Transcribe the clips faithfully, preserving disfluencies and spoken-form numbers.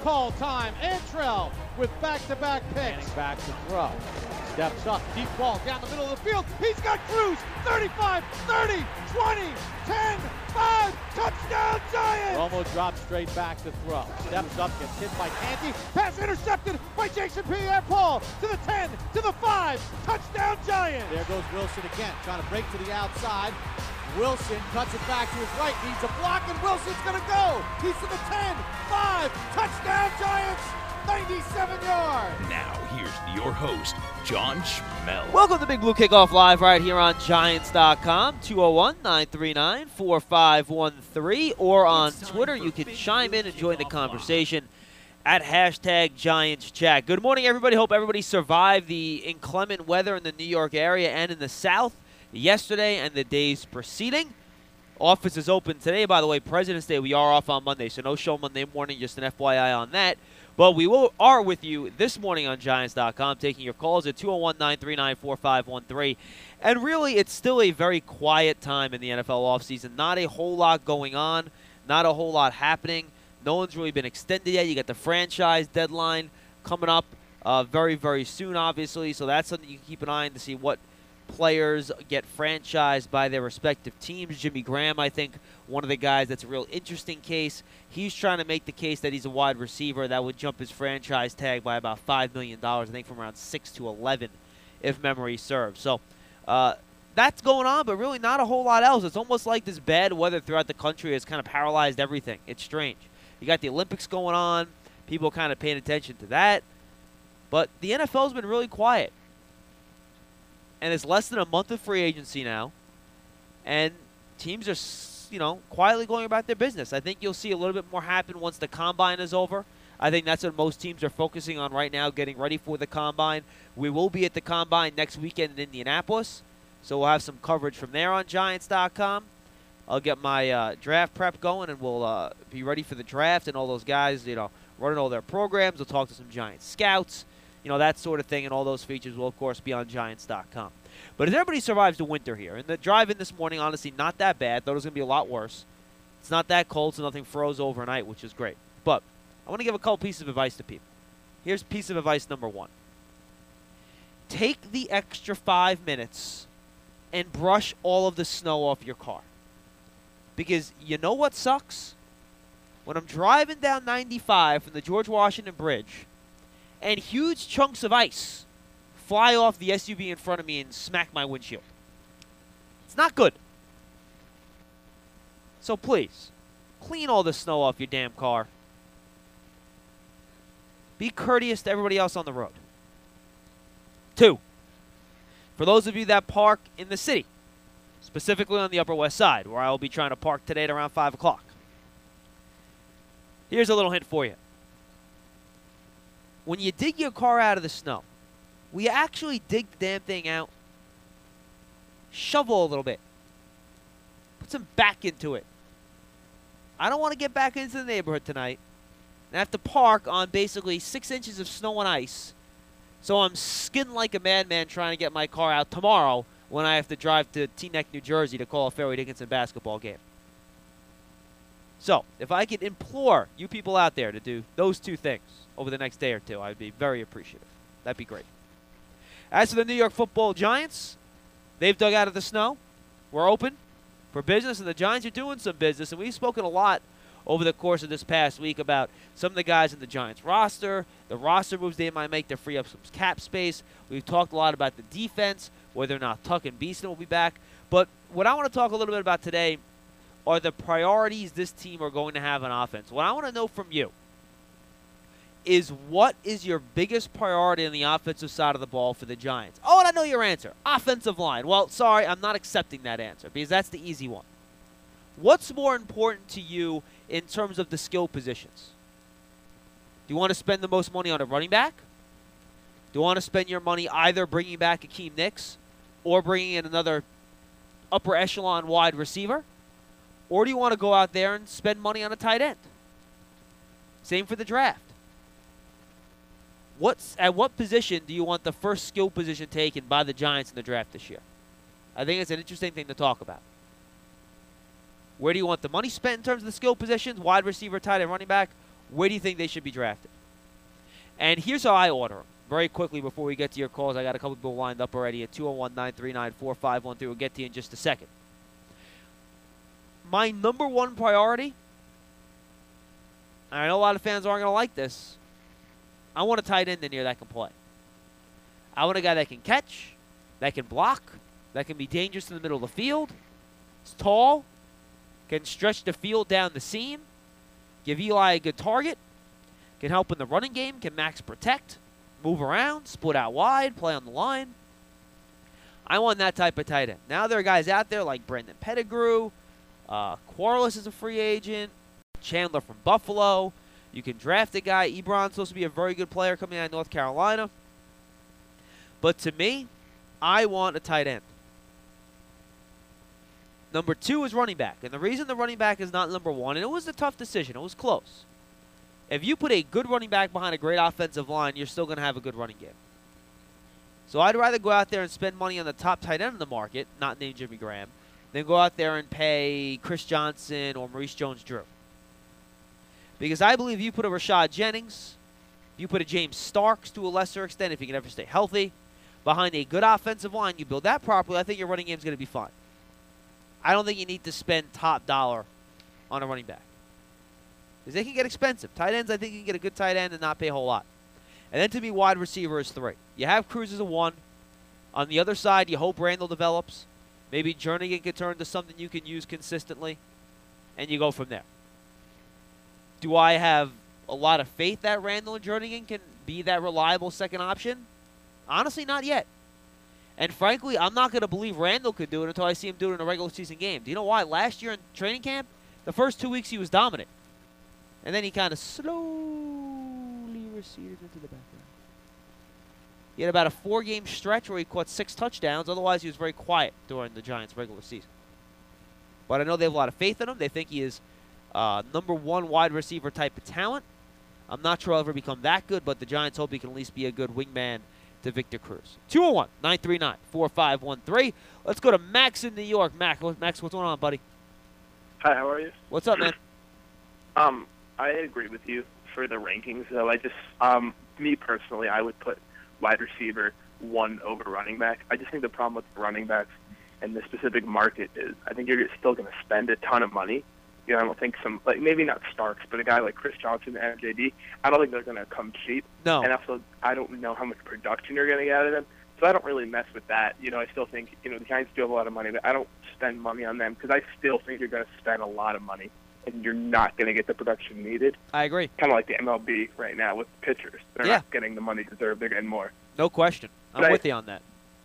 call time. Antrell with back-to-back picks. Back to throw. Steps up, deep ball down the middle of the field. He's got Cruz. thirty-five, thirty, twenty, ten, five. Touchdown Giants! Romo drops straight back to throw. Steps up, gets hit by Canty. Pass intercepted by Jason Pierre-Paul. To the ten, to the five. Touchdown Giants! There goes Wilson again, trying to break to the outside. Wilson cuts it back to his right, needs a block, and Wilson's going to go. He's to the ten, five, touchdown Giants, ninety-seven yards. Now, here's your host, John Schmel. Welcome to Big Blue Kickoff Live right here on Giants dot com, two oh one, nine three nine, four five one three, or on Twitter. You can chime in and join the conversation at hashtag Giants Chat. Good morning, everybody. Hope everybody survived the inclement weather in the New York area and in the South yesterday and the days preceding. Office is open today. By the way, President's Day, we are off on Monday, so no show Monday morning, just an F Y I on that. But we will, are with you this morning on Giants dot com, taking your calls at two oh one, nine three nine, four five one three. And really, it's still a very quiet time in the N F L offseason. Not a whole lot going on, not a whole lot happening. No one's really been extended yet. You got the franchise deadline coming up uh, very, very soon, obviously. So that's something you can keep an eye on to see what players get franchised by their respective teams. Jimmy Graham, I think, one of the guys that's a real interesting case. He's trying to make the case that he's a wide receiver that would jump his franchise tag by about five million dollars, I think from around six to eleven, if memory serves. So uh, that's going on, but really not a whole lot else. It's almost like this bad weather throughout the country has kind of paralyzed everything. It's strange. You got the Olympics going on. People kind of paying attention to that. But the N F L's been really quiet. And it's less than a month of free agency now. And teams are, you know, quietly going about their business. I think you'll see a little bit more happen once the Combine is over. I think that's what most teams are focusing on right now, getting ready for the Combine. We will be at the Combine next weekend in Indianapolis. So we'll have some coverage from there on Giants dot com. I'll get my uh, draft prep going, and we'll uh, be ready for the draft and all those guys, you know, running all their programs. We'll talk to some Giants scouts. You know, that sort of thing, and all those features will, of course, be on Giants dot com. But as everybody survives the winter here, and the drive-in this morning, honestly, not that bad. Thought it was going to be a lot worse. It's not that cold, so nothing froze overnight, which is great. But I want to give a couple pieces of advice to people. Here's piece of advice number one. Take the extra five minutes and brush all of the snow off your car. Because you know what sucks? When I'm driving down ninety-five from the George Washington Bridge, and huge chunks of ice fly off the S U V in front of me and smack my windshield. It's not good. So please, clean all the snow off your damn car. Be courteous to everybody else on the road. Two, for those of you that park in the city, specifically on the Upper West Side, where I will be trying to park today at around five o'clock, here's a little hint for you. When you dig your car out of the snow, will you actually dig the damn thing out? Shovel a little bit. Put some back into it. I don't want to get back into the neighborhood tonight and have to park on basically six inches of snow and ice, so I'm skidding like a madman trying to get my car out tomorrow when I have to drive to Teaneck, New Jersey to call a Fairleigh Dickinson basketball game. So, if I could implore you people out there to do those two things over the next day or two, I'd be very appreciative. That'd be great. As for the New York Football Giants, they've dug out of the snow. We're open for business, and the Giants are doing some business. And we've spoken a lot over the course of this past week about some of the guys in the Giants roster, the roster moves they might make to free up some cap space. We've talked a lot about the defense, whether or not Tuck and Beason will be back. But what I want to talk a little bit about today are the priorities this team are going to have on offense. What I want to know from you is, what is your biggest priority on the offensive side of the ball for the Giants? Oh, and I know your answer. Offensive line. Well, sorry, I'm not accepting that answer because that's the easy one. What's more important to you in terms of the skill positions? Do you want to spend the most money on a running back? Do you want to spend your money either bringing back Akeem Nicks or bringing in another upper echelon wide receiver? Or do you want to go out there and spend money on a tight end? Same for the draft. What's, at what position do you want the first skill position taken by the Giants in the draft this year? I think it's an interesting thing to talk about. Where do you want the money spent in terms of the skill positions, wide receiver, tight end, running back? where do you think they should be drafted? And here's how I order them. Very quickly before we get to your calls, I got a couple people lined up already at two oh one, nine three nine, four five one three. We'll get to you in just a second. My number one priority, and I know a lot of fans aren't going to like this, I want a tight end in here that can play. I want a guy that can catch, that can block, that can be dangerous in the middle of the field. It's tall, can stretch the field down the seam, give Eli a good target, can help in the running game, can max protect, move around, split out wide, play on the line. I want that type of tight end. Now there are guys out there like Brandon Pettigrew, uh, Quarles is a free agent, Chandler from Buffalo. You can draft a guy. Ebron's supposed to be a very good player coming out of North Carolina. But to me, I want a tight end. Number two is running back. And the reason the running back is not number one, and it was a tough decision. It was close. If you put a good running back behind a great offensive line, you're still going to have a good running game. So I'd rather go out there and spend money on the top tight end of the market, not named Jimmy Graham, than go out there and pay Chris Johnson or Maurice Jones-Drew. Because I believe you put a Rashad Jennings, you put a James Starks to a lesser extent, if he can ever stay healthy, behind a good offensive line, you build that properly, I think your running game is going to be fine. I don't think you need to spend top dollar on a running back. Because they can get expensive. Tight ends, I think you can get a good tight end and not pay a whole lot. And then to me, wide receiver is three. You have Cruz as a one. On the other side, you hope Randall develops. Maybe Jernigan can turn to something you can use consistently. And you go from there. Do I have a lot of faith that Randall and Jernigan can be that reliable second option? Honestly, not yet. And frankly, I'm not going to believe Randall could do it until I see him do it in a regular season game. Do you know why? Last year in training camp, the first two weeks he was dominant. And then he kind of slowly receded into the background. He had about a four-game stretch where he caught six touchdowns. Otherwise, he was very quiet during the Giants' regular season. But I know they have a lot of faith in him. They think he is uh, number one wide receiver type of talent. I'm not sure he'll ever become that good, but the Giants hope he can at least be a good wingman to Victor Cruz. two oh one, nine three nine, four five one three. Let's go to Max in New York. Max, Max, what's going on, buddy? Hi, how are you? What's up, man? Um, I agree with you for the rankings, though. I just, um, me personally, I would put wide receiver one over running back. I just think the problem with running backs in this specific market is I think you're still going to spend a ton of money. You know, I don't think some, like maybe not Starks, but a guy like Chris Johnson and M J D, I don't think they're going to come cheap. No. And also, I don't know how much production you're going to get out of them. So I don't really mess with that. You know, I still think, you know, the Giants do have a lot of money, but I don't spend money on them because I still think you're going to spend a lot of money and you're not going to get the production needed. I agree. Kind of like the M L B right now with pitchers. They're Yeah. not getting the money deserved. They're getting more. No question. I'm But I- with you on that.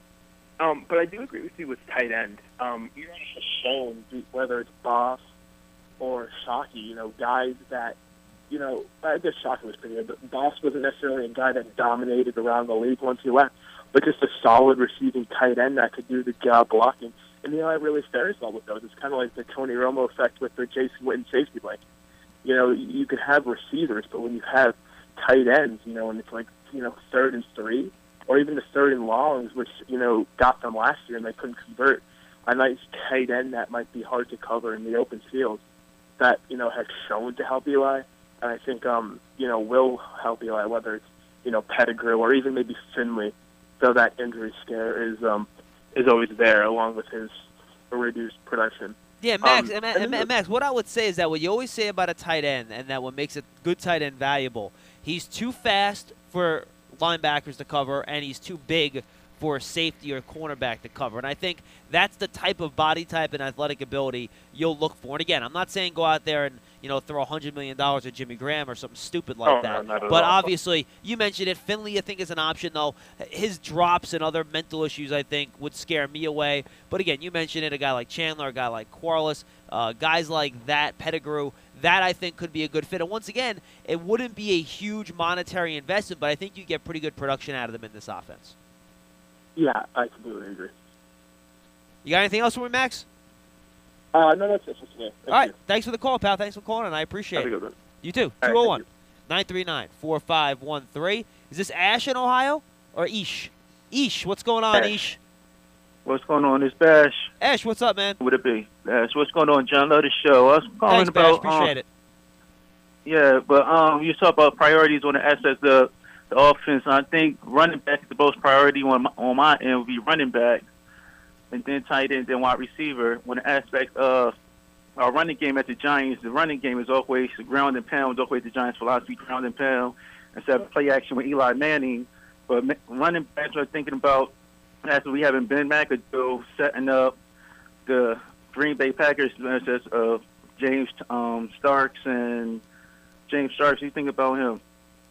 Um, but I do agree with you with tight end. Um, you guys have shown, whether it's Boss or Shockey, you know, guys that, you know, I guess Shockey was pretty good, but Boss wasn't necessarily a guy that dominated around the league once he left, but just a solid receiving tight end that could do the job blocking. And, you know, I really fares well with those. It's kind of like the Tony Romo effect with the Jason Witten safety blanket. You know, you could have receivers, but when you have tight ends, you know, and it's like, you know, third and three, or even the third and longs, which, you know, got them last year and they couldn't convert, a nice tight end that might be hard to cover in the open field that, you know, has shown to help Eli. And I think, um, you know, will help Eli, whether it's, you know, Pettigrew or even maybe Finley, though that injury scare is um, is always there along with his reduced production. Yeah, Max, Um, and, Ma- and and Ma- then- Max, what I would say is that what you always say about a tight end and that what makes a good tight end valuable, he's too fast for linebackers to cover and he's too big for a safety or cornerback to cover. And I think that's the type of body type and athletic ability you'll look for. And again, I'm not saying go out there and, you know, throw one hundred million dollars at Jimmy Graham or something stupid like Oh, no, that. not at But all. obviously, you mentioned it. Finley, I think, is an option, though. His drops and other mental issues, I think, would scare me away. But again, you mentioned it, a guy like Chandler, a guy like Quarles, uh, guys like that, Pettigrew, that I think could be a good fit. And once again, it wouldn't be a huge monetary investment, but I think you get pretty good production out of them in this offense. Yeah, I completely agree. You got anything else for me, Max? Uh, no, that's it for today. Thank All right. you. Thanks for the call, pal. Thanks for calling, and I appreciate Have a it. good one. You too. All right, two oh one, thank nine three nine, four five one three. Is this Ash in Ohio or Ish? Ish, what's going on, Ash. Ish? What's going on? It's Bash. Ash, what's up, man? Would it be? Bash. What's going on, John? Love the show. I was calling Thanks, Bash. about. Appreciate um, it. Yeah, but um, you talk about priorities on the aspect of the offense. I think running back is the most priority on my, on my end would be running back, and then tight end, then wide receiver. When the aspect of our running game at the Giants, the running game is always ground and pound, is always the Giants' philosophy, ground and pound, instead of play action with Eli Manning. But running backs are thinking about, after we having Ben McAdoo setting up the Green Bay Packers, uh, James um, Starks and James Starks. You think about him?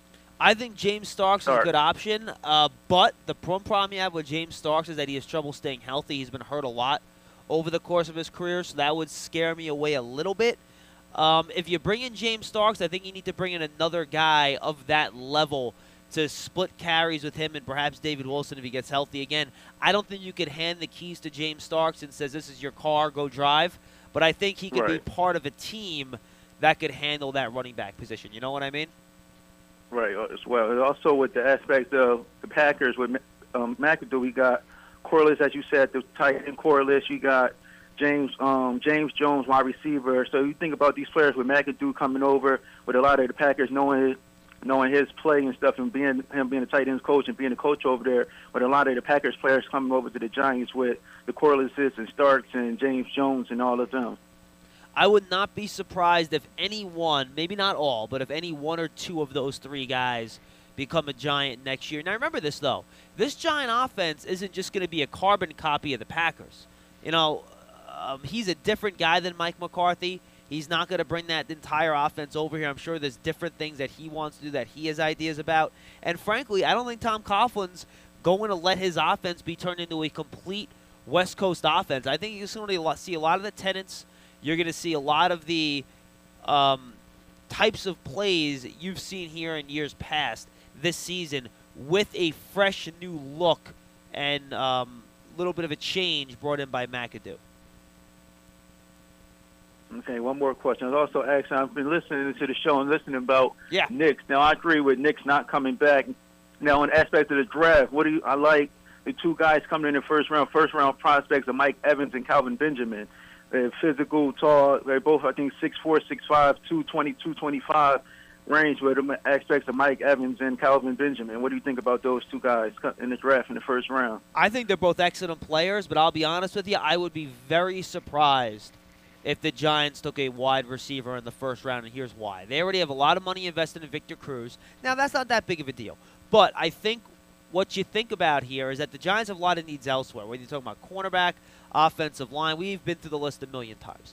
I think James Starks Stark. is a good option, uh, but the one problem you have with James Starks is that he has trouble staying healthy. He's been hurt a lot over the course of his career, so that would scare me away a little bit. Um, if you bring in James Starks, I think you need to bring in another guy of that level to split carries with him and perhaps David Wilson if he gets healthy again. I don't think you could hand the keys to James Starks and says, this is your car, go drive. But I think he could Right. be part of a team that could handle that running back position. You know what I mean? Right, as well. And also with the aspect of the Packers, with um, McAdoo, we got Corliss, as you said, the tight end Corliss. You got James um, James Jones, wide receiver. So you think about these players with McAdoo coming over, with a lot of the Packers knowing his, knowing his play and stuff, and being him being a tight ends coach and being a coach over there, with a lot of the Packers players coming over to the Giants with the Corlisses and Starks and James Jones and all of them. I would not be surprised if any one, maybe not all, but if any one or two of those three guys become a Giant next year. Now, remember this, though. This Giant offense isn't just going to be a carbon copy of the Packers. You know, um, he's a different guy than Mike McCarthy. He's not going to bring that entire offense over here. I'm sure there's different things that he wants to do that he has ideas about. And, frankly, I don't think Tom Coughlin's going to let his offense be turned into a complete West Coast offense. I think you're going to see a lot of the tenants. You're going to see a lot of the um, types of plays you've seen here in years past this season with a fresh new look and a um, little bit of a change brought in by McAdoo. Okay, one more question. I was also asking, I've been listening to the show and listening about Yeah. Knicks. Now, I agree with Knicks not coming back. Now, in aspect of the draft, what do you? I like the two guys coming in the first round, first round prospects of Mike Evans and Calvin Benjamin. They're physical, tall. They're both, I think, six four, six five, two twenty, two twenty-five range with the aspects of Mike Evans and Calvin Benjamin. What do you think about those two guys in the draft in the first round? I think they're both excellent players, but I'll be honest with you, I would be very surprised if the Giants took a wide receiver in the first round, and here's why. They already have a lot of money invested in Victor Cruz. Now, that's not that big of a deal. But I think what you think about here is that the Giants have a lot of needs elsewhere, whether you're talking about cornerback, offensive line. We've been through the list a million times.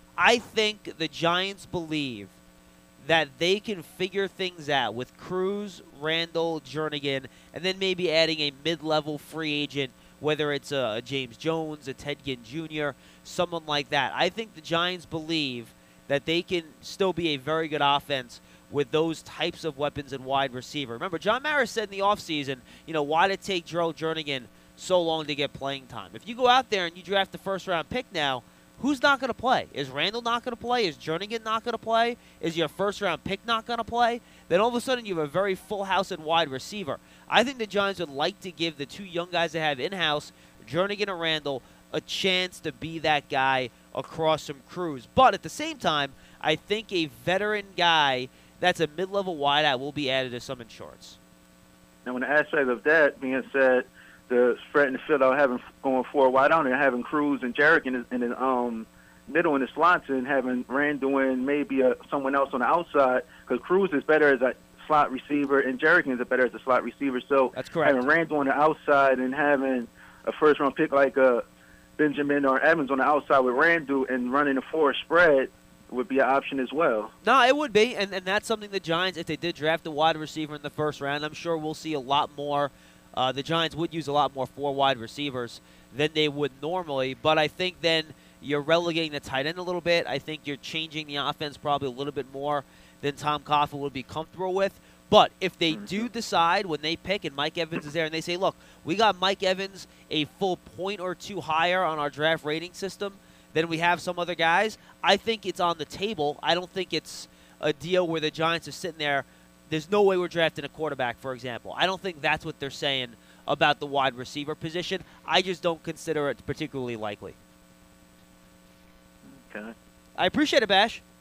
I think the Giants believe that they can figure things out with Cruz, Randall, Jernigan, and then maybe adding a mid-level free agent, whether it's a, a James Jones, a Ted Ginn Junior, someone like that. I think the Giants believe that they can still be a very good offense with those types of weapons and wide receiver. Remember, John Mara said in the offseason, you know, why did it take Gerald Jernigan so long to get playing time? If you go out there and you draft the first-round pick now, who's not going to play? Is Randall not going to play? Is Jernigan not going to play? Is your first-round pick not going to play? Then all of a sudden you have a very full house at wide receiver. I think the Giants would like to give the two young guys they have in-house, Jernigan and Randall, a chance to be that guy across from Cruz. But at the same time, I think a veteran guy that's a mid-level wideout will be added to some insurance. Now, when the aspect of that being said, the spread in the field out having going forward wide out and having Cruz and Jarek in the, in the um, middle in the slots and having Randall and maybe a, someone else on the outside, because Cruz is better as a slot receiver and Jarek is better as a slot receiver. So that's correct. Having Randall on the outside and having a first-round pick like a Benjamin or Evans on the outside with Randall and running a four spread would be an option as well. No, it would be, and, and that's something the Giants, if they did draft a wide receiver in the first round, I'm sure we'll see a lot more. Uh, the Giants would use a lot more four wide receivers than they would normally, but I think then you're relegating the tight end a little bit. I think you're changing the offense probably a little bit more than Tom Coughlin would be comfortable with. But if they do decide when they pick and Mike Evans is there and they say, look, we got Mike Evans a full point or two higher on our draft rating system than we have some other guys, I think it's on the table. I don't think it's a deal where the Giants are sitting there, there's no way we're drafting a quarterback, for example. I don't think that's what they're saying about the wide receiver position. I just don't consider it particularly likely. Okay. I appreciate it, Bash.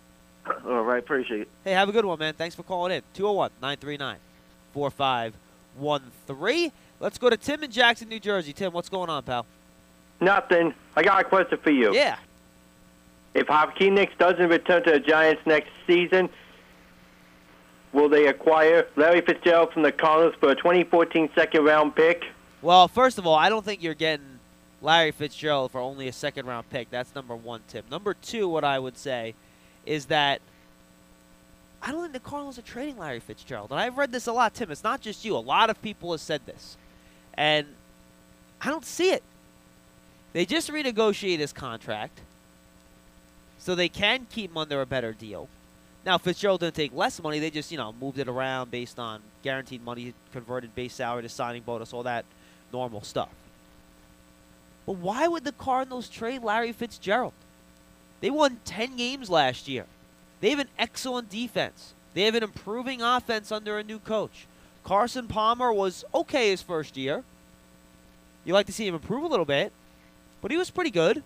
All right, appreciate it. Hey, have a good one, man. Thanks for calling in. two oh one, nine three nine, four five one three. Let's go to Tim in Jackson, New Jersey. Tim, what's going on, pal? Nothing. I got a question for you. Yeah. If Hakeem Nicks doesn't return to the Giants next season, will they acquire Larry Fitzgerald from the Cardinals for a twenty fourteen second-round pick? Well, first of all, I don't think you're getting Larry Fitzgerald for only a second-round pick. That's number one, Tim. Number two, what I would say is that I don't think the Cardinals are trading Larry Fitzgerald. And I've read this a lot, Tim. It's not just you. A lot of people have said this. And I don't see it. They just renegotiated his contract, so they can keep him under a better deal. Now, Fitzgerald didn't take less money. They just, you know, moved it around based on guaranteed money, converted base salary to signing bonus, all that normal stuff. But why would the Cardinals trade Larry Fitzgerald? They won ten games last year. They have an excellent defense. They have an improving offense under a new coach. Carson Palmer was okay his first year. You like to see him improve a little bit, but he was pretty good.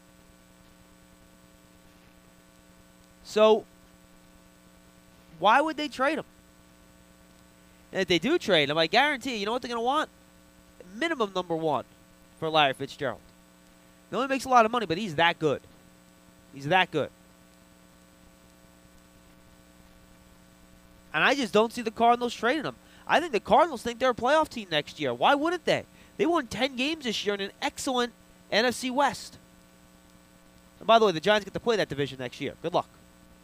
So, why would they trade him? And if they do trade him, I guarantee you, you know what they're going to want? Minimum number one for Larry Fitzgerald. He only makes a lot of money, but he's that good. He's that good. And I just don't see the Cardinals trading him. I think the Cardinals think they're a playoff team next year. Why wouldn't they? They won ten games this year in an excellent N F C West. And by the way, the Giants get to play that division next year. Good luck.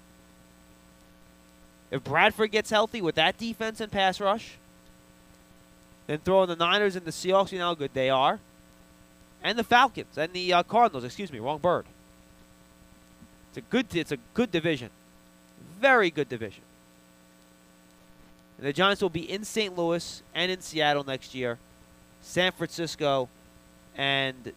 If Bradford gets healthy with that defense and pass rush, then throw in the Niners and the Seahawks, you know how good they are. And the Falcons and the uh, Cardinals. Excuse me, wrong bird. It's a good. It's a good division. Very good division. And the Giants will be in Saint Louis and in Seattle next year, San Francisco, and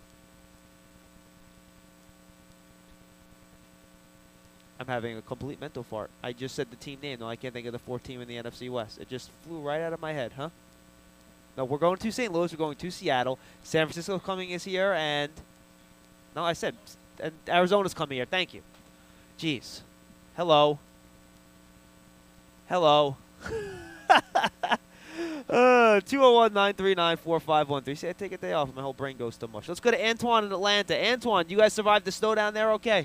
I'm having a complete mental fart. I just said the team name. No, I can't think of the fourth team in the N F C West. It just flew right out of my head, huh? No, we're going to Saint Louis. We're going to Seattle. San Francisco coming is here, and no, I said and Arizona's coming here. Thank you. Jeez. Hello. Hello. uh, two oh one, nine three nine, four five one three. See, I take a day off. My whole brain goes too much. Let's go to Antoine in Atlanta. Antoine, you guys survived the snow down there okay?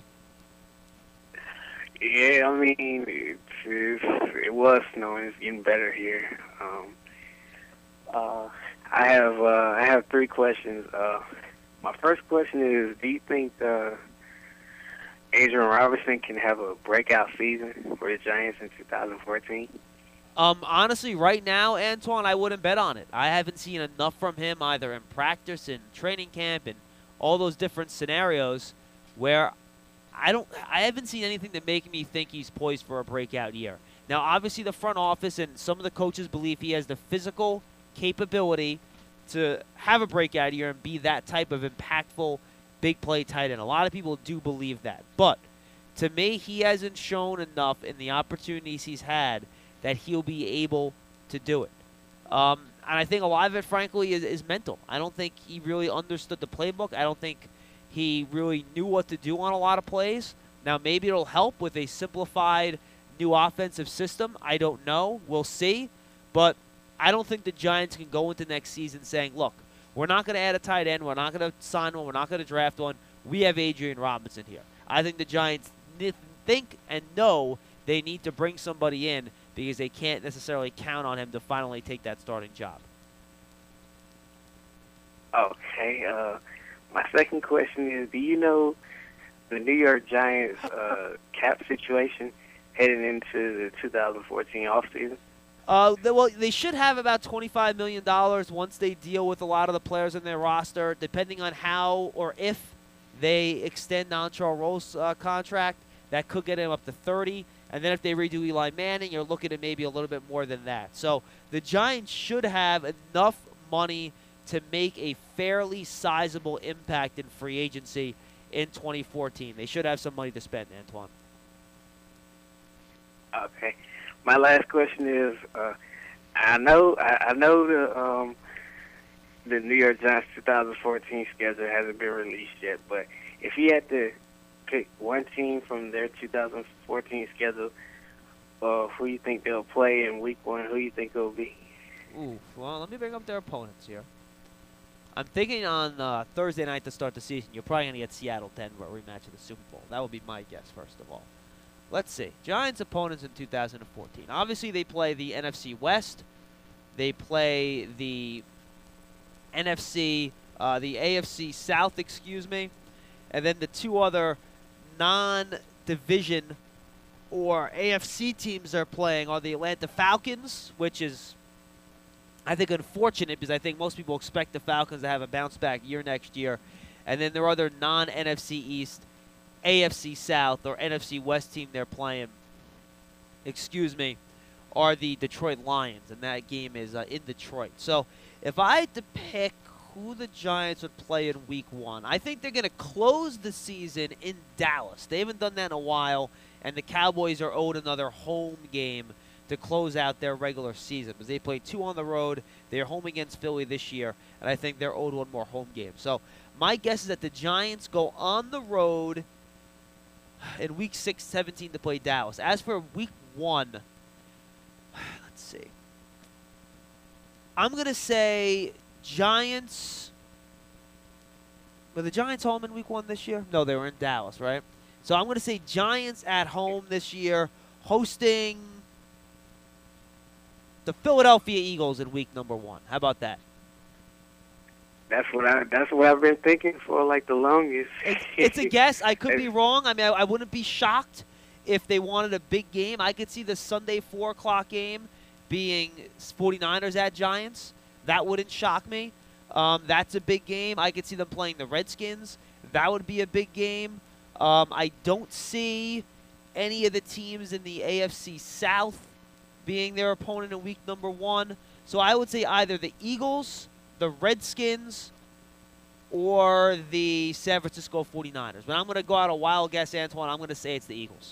Yeah, I mean, it's, it's, it was snowing. It's getting better here. Um, uh, I have uh, I have three questions. Uh, my first question is, do you think uh, Adrian Robinson can have a breakout season for the Giants in two thousand fourteen? Um, honestly, right now, Antoine, I wouldn't bet on it. I haven't seen enough from him either in practice, in training camp, and all those different scenarios where I don't. I haven't seen anything to make me think he's poised for a breakout year. Now, obviously, the front office and some of the coaches believe he has the physical capability to have a breakout year and be that type of impactful big play tight end. A lot of people do believe that. But to me, he hasn't shown enough in the opportunities he's had that he'll be able to do it. Um, and I think a lot of it, frankly, is, is mental. I don't think he really understood the playbook. I don't think he really knew what to do on a lot of plays. Now, maybe it'll help with a simplified new offensive system. I don't know. We'll see. But I don't think the Giants can go into next season saying, look, we're not going to add a tight end. We're not going to sign one. We're not going to draft one. We have Adrian Robinson here. I think the Giants think and know they need to bring somebody in because they can't necessarily count on him to finally take that starting job. Okay. Uh, my second question is, do you know the New York Giants uh, cap situation heading into the two thousand fourteen offseason? Uh, they, well, they should have about twenty-five million dollars once they deal with a lot of the players in their roster, depending on how or if they extend Dontrelle Rose's uh, contract. That could get him up to thirty. And then if they redo Eli Manning, you're looking at maybe a little bit more than that. So the Giants should have enough money to make a fairly sizable impact in free agency in twenty fourteen. They should have some money to spend, Antoine. Okay. My last question is, uh, I know I, I know the um, the New York Giants two thousand fourteen schedule hasn't been released yet, but if you had to pick one team from their two thousand fourteen schedule, uh, who you think they'll play in week one, who you think it'll be? Ooh, well, let me bring up their opponents here. I'm thinking on uh, Thursday night to start the season, you're probably going to get Seattle-Denver, a rematch of the Super Bowl. That would be my guess, first of all. Let's see. Giants' opponents in two thousand fourteen. Obviously, they play the N F C West. They play the N F C, uh, the A F C South, excuse me. And then the two other non-division or A F C teams they're playing are the Atlanta Falcons, which is, I think, unfortunate because I think most people expect the Falcons to have a bounce-back year next year. And then their other non-N F C East, A F C South, or N F C West team they're playing, excuse me, are the Detroit Lions, and that game is uh, in Detroit. So if I had to pick who the Giants would play in week one, I think they're going to close the season in Dallas. They haven't done that in a while, and the Cowboys are owed another home game to close out their regular season because they played two on the road. They're home against Philly this year, and I think they're owed one more home game. So my guess is that the Giants go on the road in week six, seventeen to play Dallas. As for week one, let's see. I'm going to say Giants. Were the Giants home in week one this year? No, they were in Dallas, right? So I'm going to say Giants at home this year, hosting the Philadelphia Eagles in week number one. How about that? That's what I. That's what I've been thinking for like the longest. It's, it's a guess. I could be wrong. I mean, I, I wouldn't be shocked if they wanted a big game. I could see the Sunday four o'clock game being forty-niners at Giants. That wouldn't shock me. Um, that's a big game. I could see them playing the Redskins. That would be a big game. Um, I don't see any of the teams in the A F C South being their opponent in week number one. So I would say either the Eagles, the Redskins, or the San Francisco forty-niners. But I'm going to go out a wild guess, Antoine. I'm going to say it's the Eagles.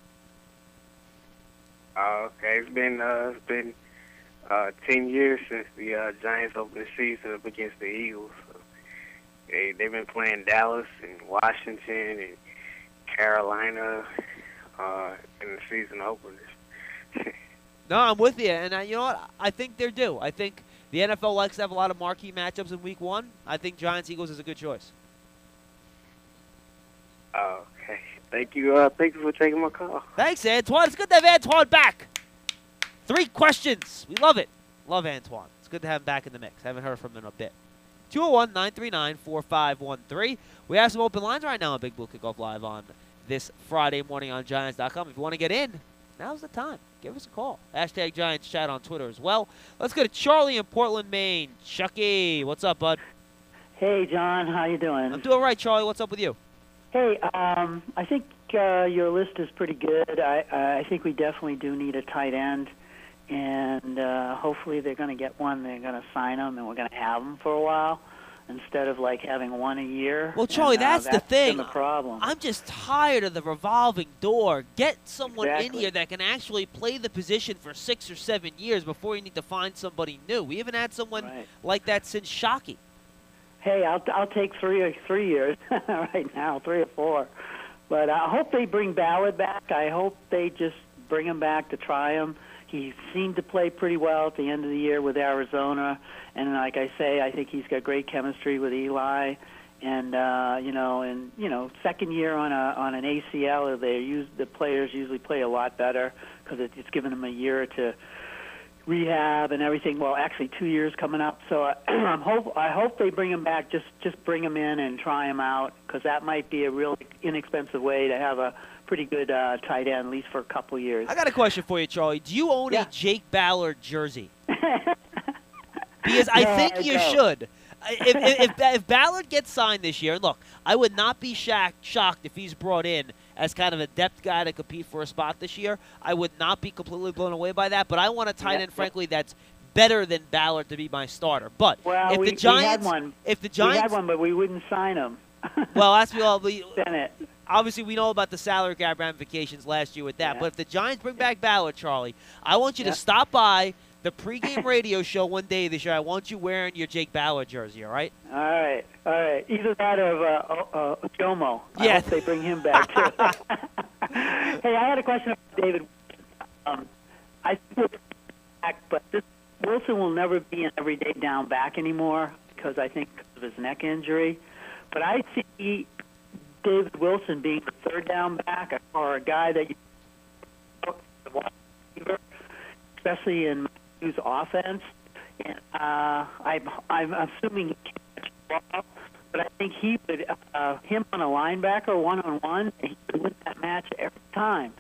Uh, okay, it's been uh, it's been uh, ten years since the uh, Giants opened the season up against the Eagles. So they they've been playing Dallas and Washington and Carolina uh, in the season openers. No, I'm with you, and I, you know what? I think they're due. I think the N F L likes to have a lot of marquee matchups in week one. I think Giants-Eagles is a good choice. Okay. Thank you. Uh, thank you for taking my call. Thanks, Antoine. It's good to have Antoine back. Three questions. We love it. Love Antoine. It's good to have him back in the mix. Haven't heard from him in a bit. two oh one, nine three nine, four five one three. We have some open lines right now on Big Blue Kickoff Live on this Friday morning on Giants dot com. If you want to get in, now's the time. Give us a call. Hashtag Giants Chat on Twitter as well. Let's go to Charlie in Portland, Maine. Chucky, what's up, bud? Hey, John. How you doing? I'm doing right, Charlie. What's up with you? Hey, um, I think uh, your list is pretty good. I, I think we definitely do need a tight end, and uh, hopefully they're going to get one. They're going to sign them, and we're going to have them for a while instead of like having one a year. Well, Charlie, and, uh, that's, that's the thing. The problem. I'm just tired of the revolving door. Get someone exactly. in here that can actually play the position for six or seven years before you need to find somebody new. We haven't had someone right. like that since Shockey. Hey, I'll I'll take three or three years right now, three or four. But I hope they bring Ballard back. I hope they just bring him back to try him. He seemed to play pretty well at the end of the year with Arizona, and like I say, I think he's got great chemistry with Eli. And uh, you know, and you know, second year on a on an A C L, they use the players usually play a lot better because it, it's given them a year to rehab and everything. Well, actually, two years coming up. So uh, I hope I hope they bring him back. Just just bring him in and try him out because that might be a real inexpensive way to have a pretty good uh, tight end, at least for a couple years. I got a question for you, Charlie. Do you own yeah. a Jake Ballard jersey? Because I no, think I you don't. should. If, if, if, if Ballard gets signed this year, look, I would not be shocked, shocked if he's brought in as kind of a depth guy to compete for a spot this year. I would not be completely blown away by that, but I want a tight end, yeah. frankly, that's better than Ballard to be my starter. But well, if we, the Giants, we had one. if the Giants, we had one, but we wouldn't sign him. well, that's all we. Bennett. Obviously, we know about the salary cap ramifications last year with that. Yeah. But if the Giants bring back Ballard, Charlie, I want you yeah. to stop by the pregame radio show one day this year, I want you wearing your Jake Bauer jersey, all right? All right, all right. Either that or uh, uh, Jomo. I Yeah. hope they bring him back, too. Hey, I had a question about David. Um, I think we'll back, but this, Wilson will never be an everyday down back anymore because I think of his neck injury. But I see David Wilson being the third down back or a guy that you especially in Matthews' offense. And, uh, I'm, I'm assuming he can't catch the ball, but I think he would, uh, him on a linebacker one-on-one, he would win that match every time.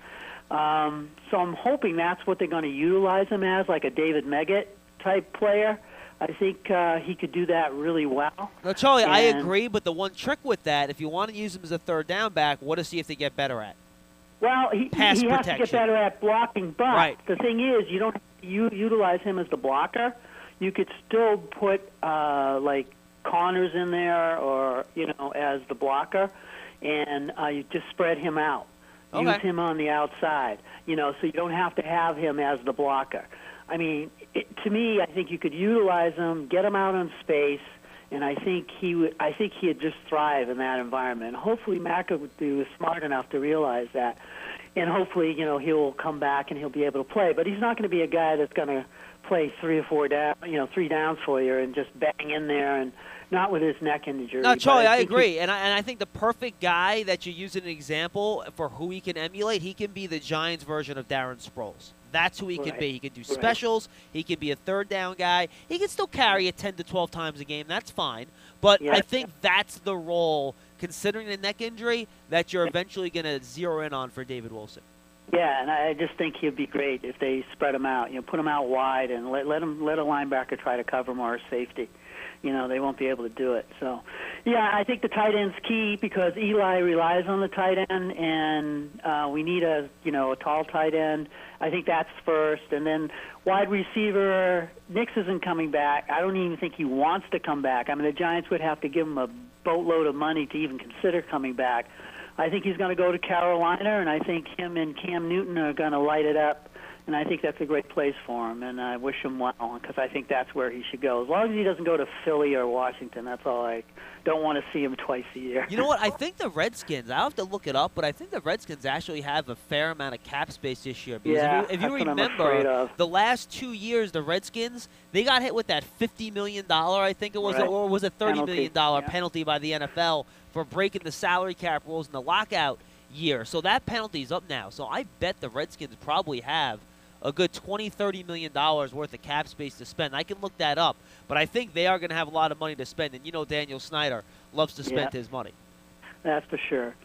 Um, so I'm hoping that's what they're going to utilize him as, like a David Meggett type player. I think uh, he could do that really well. No, Charlie, I And- agree, but the one trick with that, if you want to use him as a third down back, what to see if they get better at? Well, he, Pass he has to protection. get better at blocking, but Right. the thing is, you don't you utilize him as the blocker. You could still put uh, like Connors in there, or you know, as the blocker, and uh, you just spread him out. Okay. Use him on the outside, you know, so you don't have to have him as the blocker. I mean, it, to me, I think you could utilize him, get him out on space, and I think he would. I think he'd just thrive in that environment. Hopefully, McAdoo is smart enough to realize that, and hopefully, you know, he'll come back and he'll be able to play. But he's not going to be a guy that's going to play three or four down, you know, three downs for you and just bang in there, and not with his neck injury. No, But Charlie, I think he- agree, and I, and I think the perfect guy that you use as an example for who he can emulate, he can be the Giants version of Darren Sproles. That's who he can Right. be. He can do Right. specials. He can be a third down guy. He can still carry it ten to twelve times a game. That's fine. But Yeah. I think that's the role, considering the neck injury, that you're eventually going to zero in on for David Wilson. Yeah, and I just think he'd be great if they spread him out. You know, put him out wide and let let him let a linebacker try to cover him or a safety. You know, they won't be able to do it. So, yeah, I think the tight end's key because Eli relies on the tight end, and uh, we need a you know a tall tight end. I think that's first, and then wide receiver. Nix isn't coming back. I don't even think he wants to come back. I mean, the Giants would have to give him a boatload of money to even consider coming back. I think he's going to go to Carolina, and I think him and Cam Newton are going to light it up, and I think that's a great place for him, and I wish him well because I think that's where he should go. As long as he doesn't go to Philly or Washington, that's all. I don't want to see him twice a year. You know what? I think the Redskins, I'll have to look it up, but I think the Redskins actually have a fair amount of cap space this year. Because Yeah, if you, if you that's what I'm afraid remember, of. the last two years, the Redskins, they got hit with that fifty million dollars, I think it was, Right. or was it thirty million dollars Penalty, yeah. penalty by the N F L for breaking the salary cap rules in the lockout year. So that penalty's up now. So I bet the Redskins probably have a good twenty, thirty million dollars worth of cap space to spend. I can look that up, but I think they are going to have a lot of money to spend. And you know Daniel Snyder loves to spend Yeah. his money. That's for sure.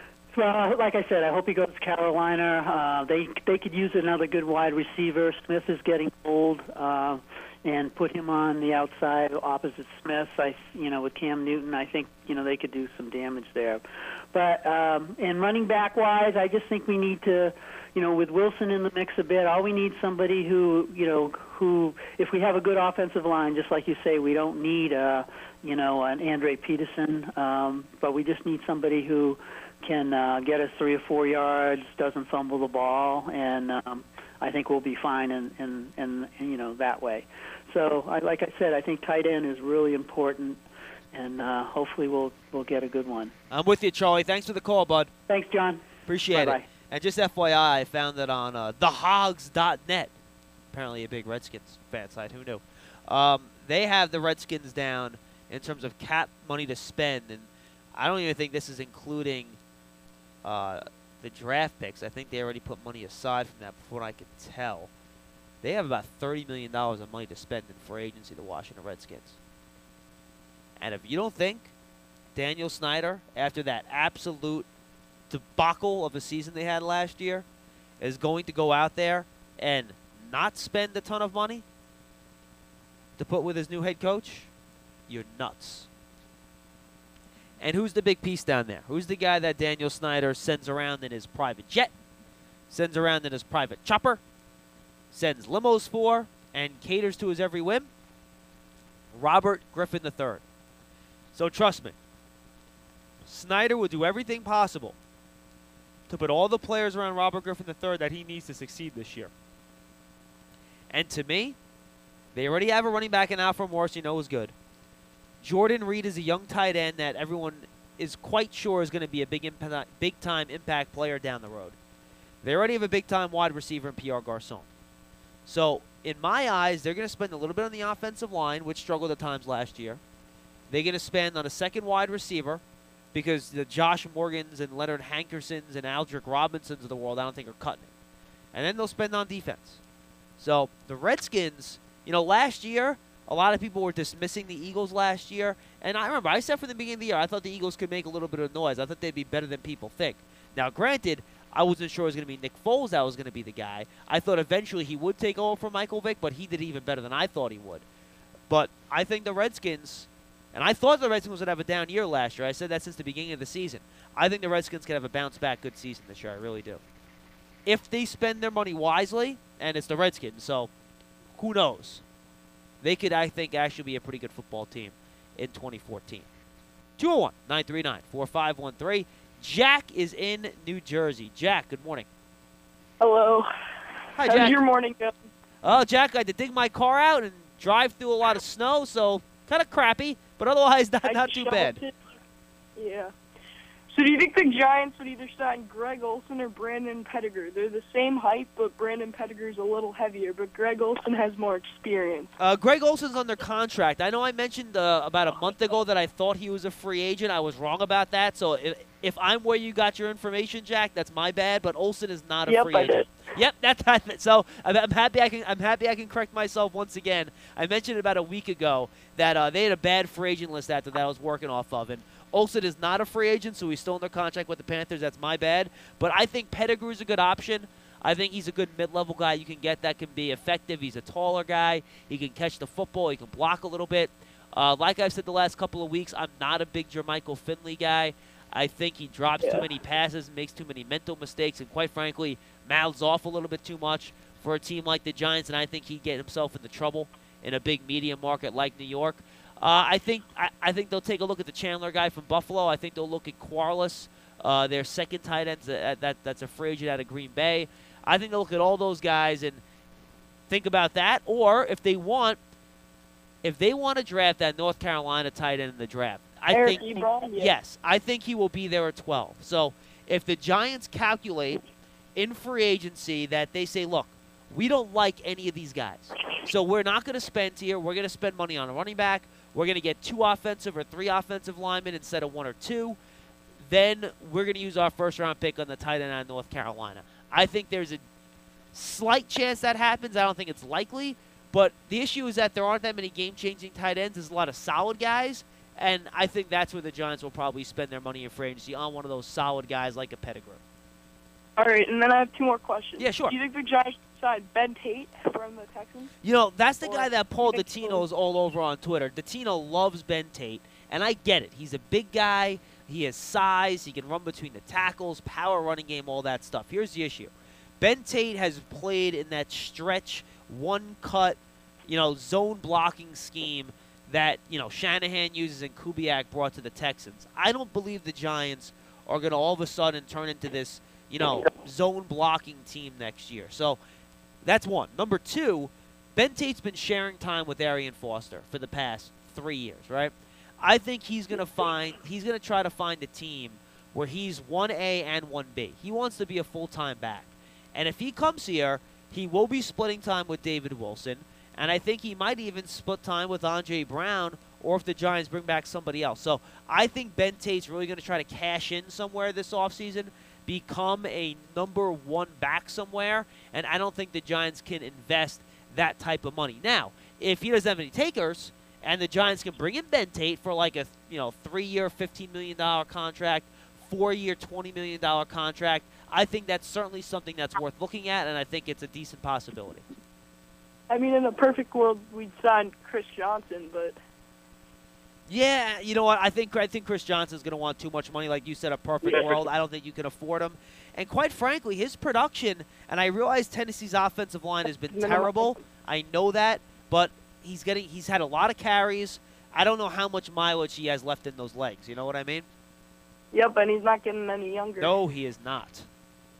Well, like I said, I hope he goes to Carolina. Uh, they they could use another good wide receiver. Smith is getting old, uh, and put him on the outside opposite Smith. I, you know, with Cam Newton, I think you know they could do some damage there. But um, and running back wise, I just think we need to, you know, with Wilson in the mix a bit, all we need somebody who, you know, who if we have a good offensive line, just like you say, we don't need a, you know, an Andre Peterson, um, but we just need somebody who can uh, get us three or four yards, doesn't fumble the ball, and um, I think we'll be fine in, in, in, in you know that way. So, I, like I said, I think tight end is really important, and uh, hopefully we'll we'll get a good one. I'm with you, Charlie. Thanks for the call, bud. Thanks, John. Appreciate Bye-bye. it. And just F Y I, I found it on uh, the hogs dot net. Apparently a big Redskins fan site. Who knew? Um, they have the Redskins down in terms of cap money to spend, and I don't even think this is including uh, the draft picks. I think they already put money aside from that, from what I could tell. They have about thirty million dollars of money to spend in free agency, the Washington Redskins. And if you don't think Daniel Snyder, after that absolute debacle of a season they had last year, is going to go out there and not spend a ton of money to put with his new head coach, you're nuts. And who's the big piece down there? Who's the guy that Daniel Snyder sends around in his private jet, sends around in his private chopper, sends limos for, and caters to his every whim? Robert Griffin the third. So trust me, Snyder will do everything possible to put all the players around Robert Griffin the third that he needs to succeed this year. And to me, They already have a running back in Alfred Morris you know is good. Jordan Reed is a young tight end that everyone is quite sure is going to be a big impa- big-time impact player down the road. They already have a big-time wide receiver in Pierre Garçon. So, in my eyes, they're going to spend a little bit on the offensive line, which struggled at times last year. They're going to spend on a second wide receiver because the Josh Morgans and Leonard Hankersons and Aldrick Robinsons of the world, I don't think are cutting it. And then they'll spend on defense. So, the Redskins, you know, last year, a lot of people were dismissing the Eagles last year. And I remember, I said from the beginning of the year, I thought the Eagles could make a little bit of noise. I thought they'd be better than people think. Now, granted, I wasn't sure it was going to be Nick Foles that was going to be the guy. I thought eventually he would take over from Michael Vick, but he did even better than I thought he would. But I think the Redskins, and I thought the Redskins would have a down year last year. I said that since the beginning of the season. I think the Redskins can have a bounce-back good season this year. I really do. If they spend their money wisely, and it's the Redskins, so who knows? They could, I think, actually be a pretty good football team in twenty fourteen. two oh one, nine three nine, four five one three. Jack is in New Jersey. Jack, good morning. Hello. Hi, How's Jack. your morning going? Oh, Jack, I had to dig my car out and drive through a lot of snow, so kind of crappy, but otherwise not, not too bad. It. Yeah. So do you think the Giants would either sign Greg Olsen or Brandon Pettigrew? They're the same height, but Brandon Pettigrew's a little heavier, but Greg Olsen has more experience. Uh, Greg Olsen's under contract. I know I mentioned uh, about a month ago that I thought he was a free agent. I was wrong about that, so if, if I'm where you got your information, Jack, that's my bad, but Olsen is not a yep, free I agent. Did. Yep, that's that. So I'm, I'm happy I can I'm happy I can correct myself once again. I mentioned about a week ago that uh, they had a bad free agent list after that I was working off of, and Olsen is not a free agent, so he's still under contract with the Panthers. That's my bad. But I think Pettigrew is a good option. I think he's a good mid-level guy you can get that can be effective. He's a taller guy. He can catch the football. He can block a little bit. Uh, like I've said the last couple of weeks, I'm not a big Jermichael Finley guy. I think he drops yeah. too many passes, makes too many mental mistakes, and quite frankly, mouths off a little bit too much for a team like the Giants, and I think he'd get himself into trouble in a big media market like New York. Uh, I think I, I think they'll take a look at the Chandler guy from Buffalo. I think they'll look at Quarles, uh, their second tight end that, that that's a free agent out of Green Bay. I think they'll look at all those guys and think about that. Or if they want, if they want to draft that North Carolina tight end in the draft, I Eric think Ebron, yeah. yes, I think he will be there at twelve. So if the Giants calculate in free agency that they say, look, we don't like any of these guys, so we're not going to spend here. We're going to spend money on a running back. We're going to get two offensive or three offensive linemen instead of one or two. Then we're going to use our first-round pick on the tight end out of North Carolina. I think there's a slight chance that happens. I don't think it's likely. But the issue is that there aren't that many game-changing tight ends. There's a lot of solid guys, and I think that's where the Giants will probably spend their money in free agency, on one of those solid guys like a Pettigrew. All right, and then I have two more questions. Yeah, sure. Do you think the Giants sign Ben Tate from the Texans? You know, that's the Or guy that Paul do you think Dottino is all over on Twitter. Dottino loves Ben Tate, and I get it. He's a big guy. He has size. He can run between the tackles, power running game, all that stuff. Here's the issue. Ben Tate has played in that stretch, one-cut, you know, zone blocking scheme that, you know, Shanahan uses and Kubiak brought to the Texans. I don't believe the Giants are going to all of a sudden turn into this, you know, zone blocking team next year. So that's one. Number two, Ben Tate's been sharing time with Arian Foster for the past three years, right? I think he's going to find, he's going to try to find a team where he's one A and one B. He wants to be a full-time back. And if he comes here, he will be splitting time with David Wilson, and I think he might even split time with Andre Brown, or if the Giants bring back somebody else. So I think Ben Tate's really going to try to cash in somewhere this offseason, become a number one back somewhere, and I don't think the Giants can invest that type of money. Now, if he doesn't have any takers, and the Giants can bring in Ben Tate for like a you know three-year, fifteen million dollars contract, four-year, twenty million dollars contract, I think that's certainly something that's worth looking at, and I think it's a decent possibility. I mean, in a perfect world, we'd sign Chris Johnson, but yeah, you know what? I think I think Chris Johnson's going to want too much money. Like you said, a perfect world. I don't think you can afford him. And quite frankly, his production, and I realize Tennessee's offensive line has been terrible. I know that, but he's getting he's had a lot of carries. I don't know how much mileage he has left in those legs. You know what I mean? Yep, and he's not getting any younger. No, he is not.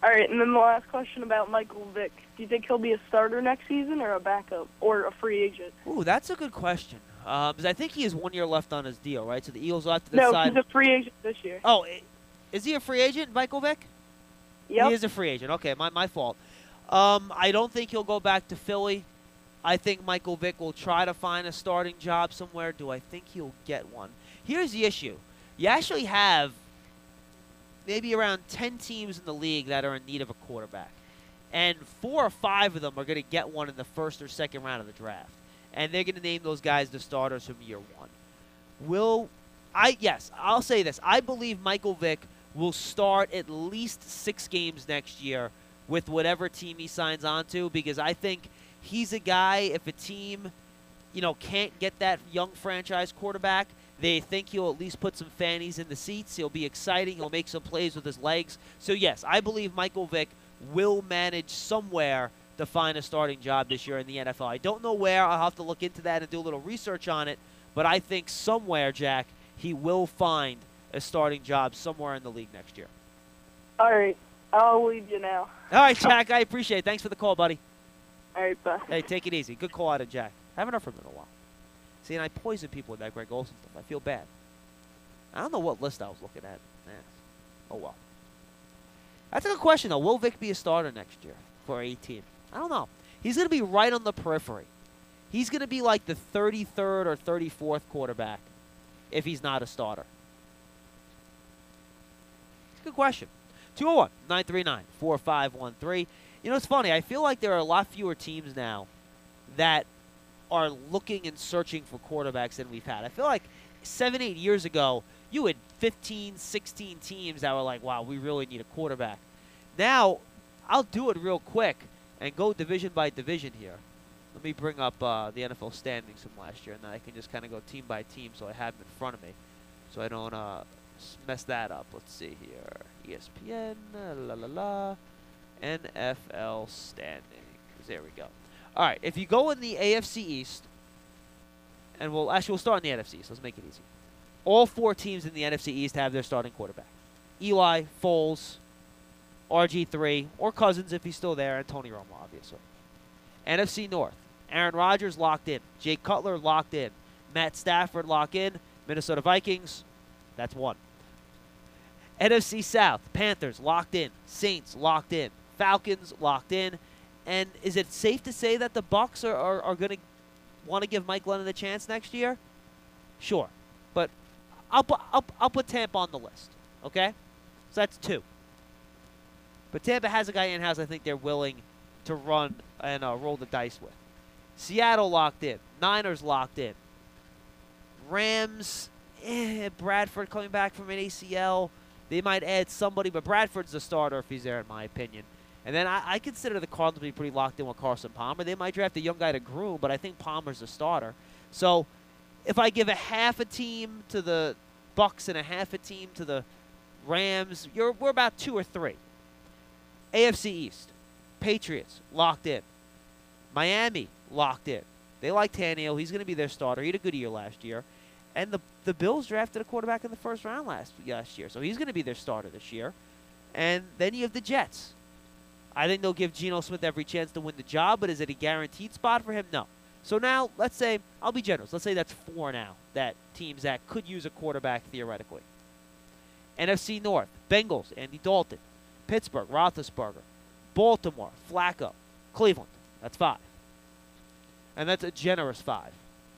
All right, and then the last question about Michael Vick. Do you think he'll be a starter next season or a backup or a free agent? Ooh, that's a good question. Um, because I think he has one year left on his deal, right? So the Eagles will have to No, decide. he's a free agent this year. Oh, i- is he a free agent, Michael Vick? Yep. He is a free agent. Okay, my, my fault. Um, I don't think he'll go back to Philly. I think Michael Vick will try to find a starting job somewhere. Do I think he'll get one? Here's the issue. You actually have maybe around ten teams in the league that are in need of a quarterback. And four or five of them are going to get one in the first or second round of the draft. And they're going to name those guys the starters from year one. Will I? Yes, I'll say this. I believe Michael Vick will start at least six games next year with whatever team he signs on to, because I think he's a guy, if a team, you know, can't get that young franchise quarterback, they think he'll at least put some fannies in the seats. He'll be exciting. He'll make some plays with his legs. So, yes, I believe Michael Vick will manage somewhere to find a starting job this year in the N F L. I don't know where. I'll have to look into that and do a little research on it. But I think somewhere, Jack, he will find a starting job somewhere in the league next year. All right, I'll leave you now. All right, Jack, I appreciate it. Thanks for the call, buddy. All right, bye. Hey, take it easy. Good call out of Jack. Haven't heard from him in a while. See, and I poison people with that Greg Olsen stuff. I feel bad. I don't know what list I was looking at. Eh. Oh, well. That's a good question, though. Will Vick be a starter next year for eighteen? I don't know. He's going to be right on the periphery. He's going to be like the thirty-third or thirty-fourth quarterback if he's not a starter. It's a good question. two oh one, nine three nine, four five one three. You know, it's funny. I feel like there are a lot fewer teams now that are looking and searching for quarterbacks than we've had. I feel like seven, eight years ago, you had fifteen, sixteen teams that were like, wow, we really need a quarterback. Now, I'll do it real quick and go division by division here. Let me bring up uh, the N F L standings from last year, and then I can just kind of go team by team so I have them in front of me so I don't uh, mess that up. Let's see here. E S P N, uh, la la la, N F L standings. There we go. All right, if you go in the A F C East, and we'll actually we'll start in the N F C East. Let's make it easy. All four teams in the N F C East have their starting quarterback. Eli, Foles, R G three, or Cousins if he's still there, and Tony Romo, obviously. N F C North, Aaron Rodgers locked in. Jay Cutler locked in. Matt Stafford locked in. Minnesota Vikings, that's one. N F C South, Panthers locked in. Saints locked in. Falcons locked in. And is it safe to say that the Bucs are, are, are going to want to give Mike Lennon a chance next year? Sure. But I'll, pu- I'll, I'll put Tampa on the list, okay? So that's two. But Tampa has a guy in-house I think they're willing to run and uh, roll the dice with. Seattle locked in. Niners locked in. Rams, eh, Bradford coming back from an A C L. They might add somebody, but Bradford's the starter if he's there, in my opinion. And then I, I consider the Cardinals to be pretty locked in with Carson Palmer. They might draft a young guy to groom, but I think Palmer's the starter. So if I give a half a team to the Bucs and a half a team to the Rams, you're, we're about two or three. A F C East, Patriots, locked in. Miami, locked in. They like Tannehill. He's going to be their starter. He had a good year last year. And the the Bills drafted a quarterback in the first round last, last year, so he's going to be their starter this year. And then you have the Jets. I think they'll give Geno Smith every chance to win the job, but is it a guaranteed spot for him? No. So now, let's say, I'll be generous. Let's say that's four now, that teams that could use a quarterback theoretically. N F C North, Bengals, Andy Dalton. Pittsburgh, Roethlisberger. Baltimore, Flacco. Cleveland, that's five. And that's a generous five.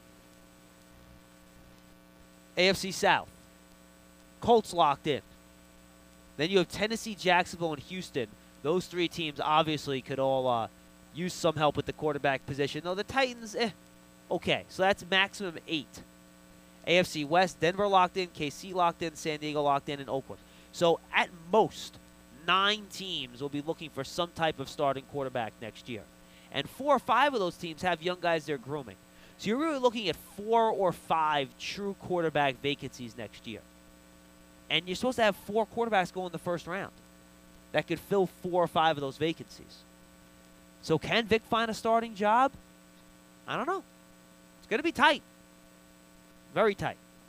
A F C South, Colts locked in. Then you have Tennessee, Jacksonville, and Houston. Those three teams obviously could all uh, use some help with the quarterback position. Though the Titans, eh, okay. So that's maximum eight. A F C West, Denver locked in, K C locked in, San Diego locked in, and Oakland. So at most, nine teams will be looking for some type of starting quarterback next year. And four or five of those teams have young guys they're grooming. So you're really looking at four or five true quarterback vacancies next year. And you're supposed to have four quarterbacks go in the first round that could fill four or five of those vacancies. So can Vic find a starting job? I don't know. It's going to be tight. Very tight.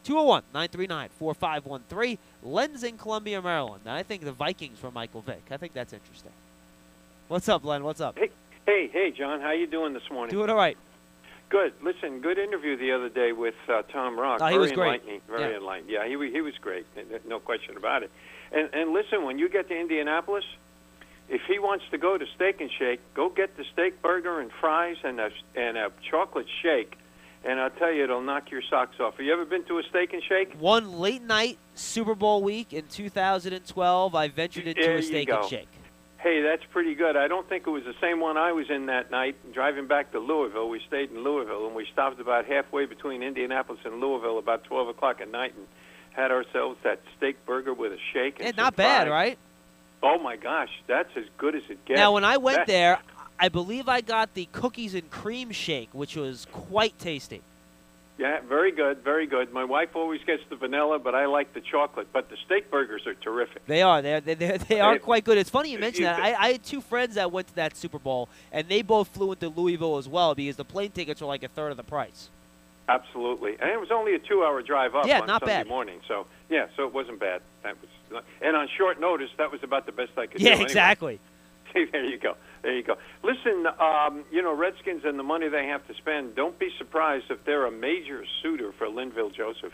two oh one, nine three nine, four five one three. Len's in Columbia, Maryland. And I think the Vikings for Michael Vick. I think that's interesting. What's up, Len? What's up? Hey, hey, hey, John. How you doing this morning? Doing all right. Good. Listen, good interview the other day with uh, Tom Rock. Oh, he very was great. enlightening. Very yeah. enlightening. Yeah, he he was great. No question about it. And and listen, when you get to Indianapolis, if he wants to go to Steak and Shake, go get the steak burger and fries and a and a chocolate shake. And I'll tell you, it'll knock your socks off. Have you ever been to a Steak and Shake? One late night Super Bowl week in two thousand twelve, I ventured into there a Steak you go. and Shake. Hey, that's pretty good. I don't think it was the same one I was in that night. Driving back to Louisville, we stayed in Louisville, and we stopped about halfway between Indianapolis and Louisville about twelve o'clock at night and had ourselves that steak burger with a shake. And Yeah, some not bad, fries. right? Oh, my gosh. That's as good as it gets. Now, when I went That- there, I believe I got the cookies and cream shake, which was quite tasty. Yeah, very good, very good. My wife always gets the vanilla, but I like the chocolate. But the steak burgers are terrific. They are. They're, they they they are Hey, quite good. It's funny you mention you- that. I, I had two friends that went to that Super Bowl, and they both flew into Louisville as well because the plane tickets were like a third of the price. Absolutely. And it was only a two-hour drive up Yeah, on not Sunday bad. morning. So, yeah, so it wasn't bad. That was, and on short notice, that was about the best I could do. Yeah, anyway. exactly. See, there you go. There you go. Listen, um, you know, Redskins and the money they have to spend, don't be surprised if they're a major suitor for Linville Joseph.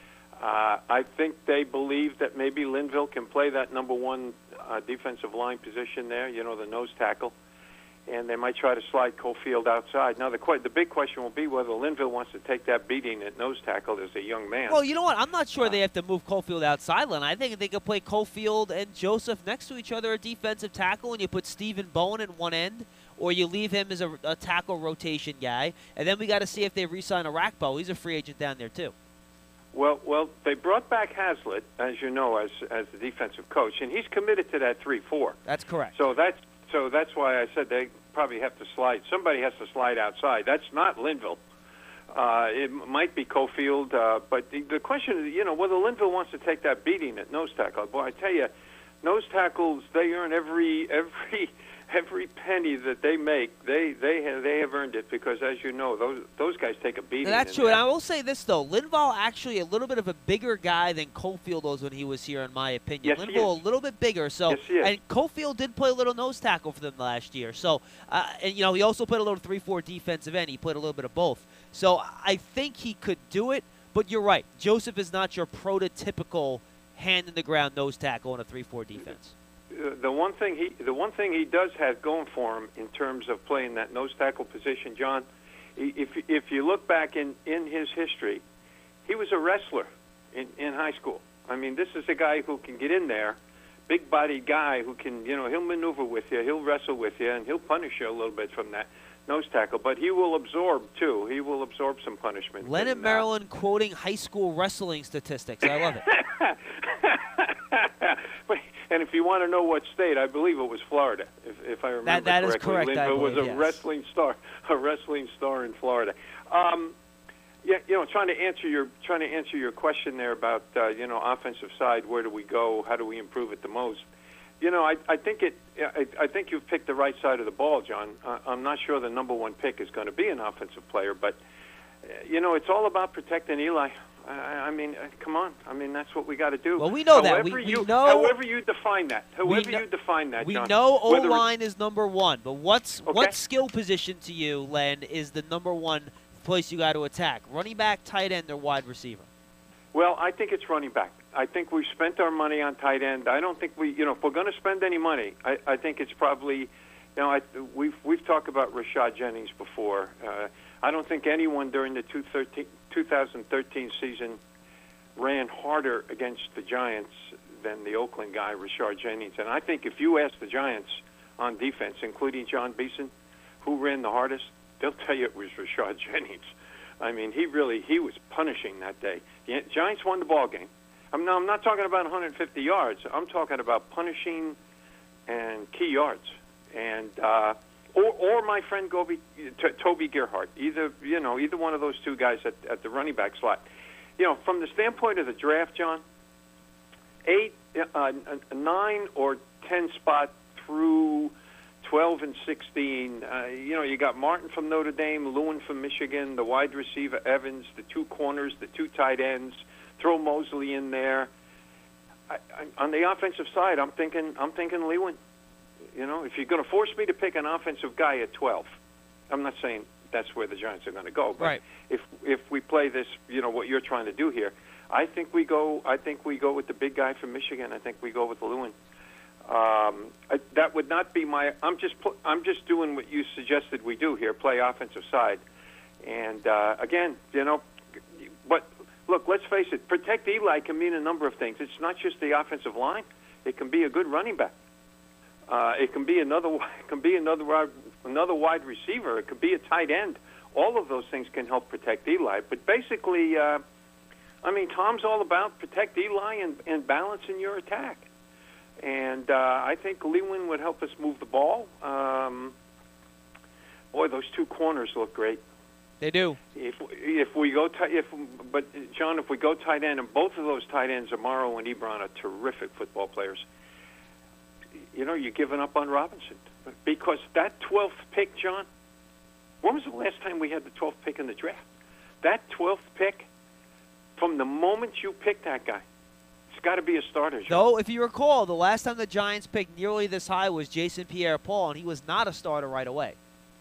Uh, I think they believe that maybe Linville can play that number one uh, defensive line position there, you know, the nose tackle, and they might try to slide Cofield outside. Now, the que- the big question will be whether Linville wants to take that beating at nose tackle as a young man. Well, you know what? I'm not sure they have to move Cofield outside, Len. I think they could play Cofield and Joseph next to each other at defensive tackle, and you put Stephen Bowen in one end, or you leave him as a, a tackle rotation guy, and then we got to see if they re-sign Arakpo. He's a free agent down there, too. Well, well, they brought back Haslett, as you know, as as the defensive coach, and he's committed to that three four. That's correct. So that's so that's why I said they probably have to slide. Somebody has to slide outside. That's not Linville. Uh, it might be Cofield, uh, but the, the question is, you know, whether Linville wants to take that beating at nose tackle. Boy, I tell you, nose tackles, they earn every every every penny that they make. They they have they have earned it because, as you know, those those guys take a beating. Now, that's in true, there. and I will say this, though. Linval actually a little bit of a bigger guy than Cofield was when he was here, in my opinion. Yes, he Linval is. a little bit bigger. So, Yes, he is. And Cofield did play a little nose tackle for them last year. So, uh, and, you know, he also played a little three four defensive end. He played a little bit of both. So I think he could do it, but you're right. Joseph is not your prototypical hand-in-the-ground nose tackle in a three four defense. Uh, the one thing he the one thing he does have going for him in terms of playing that nose tackle position, John, i- if if you look back in, in his history, he was a wrestler in, in high school. I mean, this is a guy who can get in there, big-bodied guy who can, you know, he'll maneuver with you, he'll wrestle with you, and he'll punish you a little bit from that nose tackle. But he will absorb, too. He will absorb some punishment. Lennon And, uh, Maryland quoting high school wrestling statistics. I love it. And if you want to know what state, I believe it was Florida, if, if I remember That- that is correctly. correct, I Linville was believe, a yes. wrestling star, a wrestling star in Florida. Um, yeah, you know, trying to answer your trying to answer your question there about uh, you know, offensive side, where do we go? How do we improve it the most? You know, I, I think it. I, I think you've picked the right side of the ball, John. Uh, I'm not sure the number one pick is going to be an offensive player, but uh, you know, it's all about protecting Eli. I, I mean, uh, come on. I mean, that's what we got to do. Well, we know that. However We- we you, know- However you define that. However know- you define that, We John. know Whether O-line is number one, but what's Okay. what skill position to you, Len, is the number one place you got to attack? Running back, tight end, or wide receiver? Well, I think it's running back. I think we've spent our money on tight end. I don't think we, you know, if we're going to spend any money, I, I think it's probably, you know, I, we've we've talked about Rashad Jennings before. Uh, I don't think anyone during the two thousand thirteen season ran harder against the Giants than the Oakland guy, Rashad Jennings. And I think if you ask the Giants on defense, including John Beeson, who ran the hardest, they'll tell you it was Rashad Jennings. I mean, he really, he was punishing that day. The Giants won the ball game. I'm not, I'm not talking about one hundred fifty yards. I'm talking about punishing and key yards. And, uh, or, or my friend Gobi, T- Toby Gerhardt, either, you know, either one of those two guys at, at the running back slot. You know, from the standpoint of the draft, John, eight, uh, nine or ten spot through twelve and sixteen. Uh, you know, you got Martin from Notre Dame, Lewin from Michigan, the wide receiver Evans, the two corners, the two tight ends. Throw Mosley in there. I, I, on the offensive side, I'm thinking I'm thinking Lewin. You know, if you're going to force me to pick an offensive guy at twelve, I'm not saying that's where the Giants are going to go. But right. if if we play this, you know, what you're trying to do here, I think we go. I think we go with the big guy from Michigan. I think we go with Lewin. Um, I, that would not be my. I'm just. Pl- I'm just doing what you suggested we do here. Play offensive side, and uh, again, you know, but look. Let's face it. Protect Eli can mean a number of things. It's not just the offensive line. It can be a good running back. Uh, it can be another. It can be another wide, another wide receiver. It could be a tight end. All of those things can help protect Eli. But basically, uh, I mean, Tom's all about protect Eli and, and balance in your attack. And uh, I think Lewin would help us move the ball. Um, boy, those two corners look great. They do. If if we go tight, if but John, if we go tight end, and both of those tight ends, Amaro and Ebron, are terrific football players. You know, you're giving up on Robinson because that twelfth pick, John. When was the last time we had the twelfth pick in the draft? That twelfth pick, from the moment you picked that guy, it's got to be a starter. John. Though, if you recall, the last time the Giants picked nearly this high was Jason Pierre-Paul, and he was not a starter right away.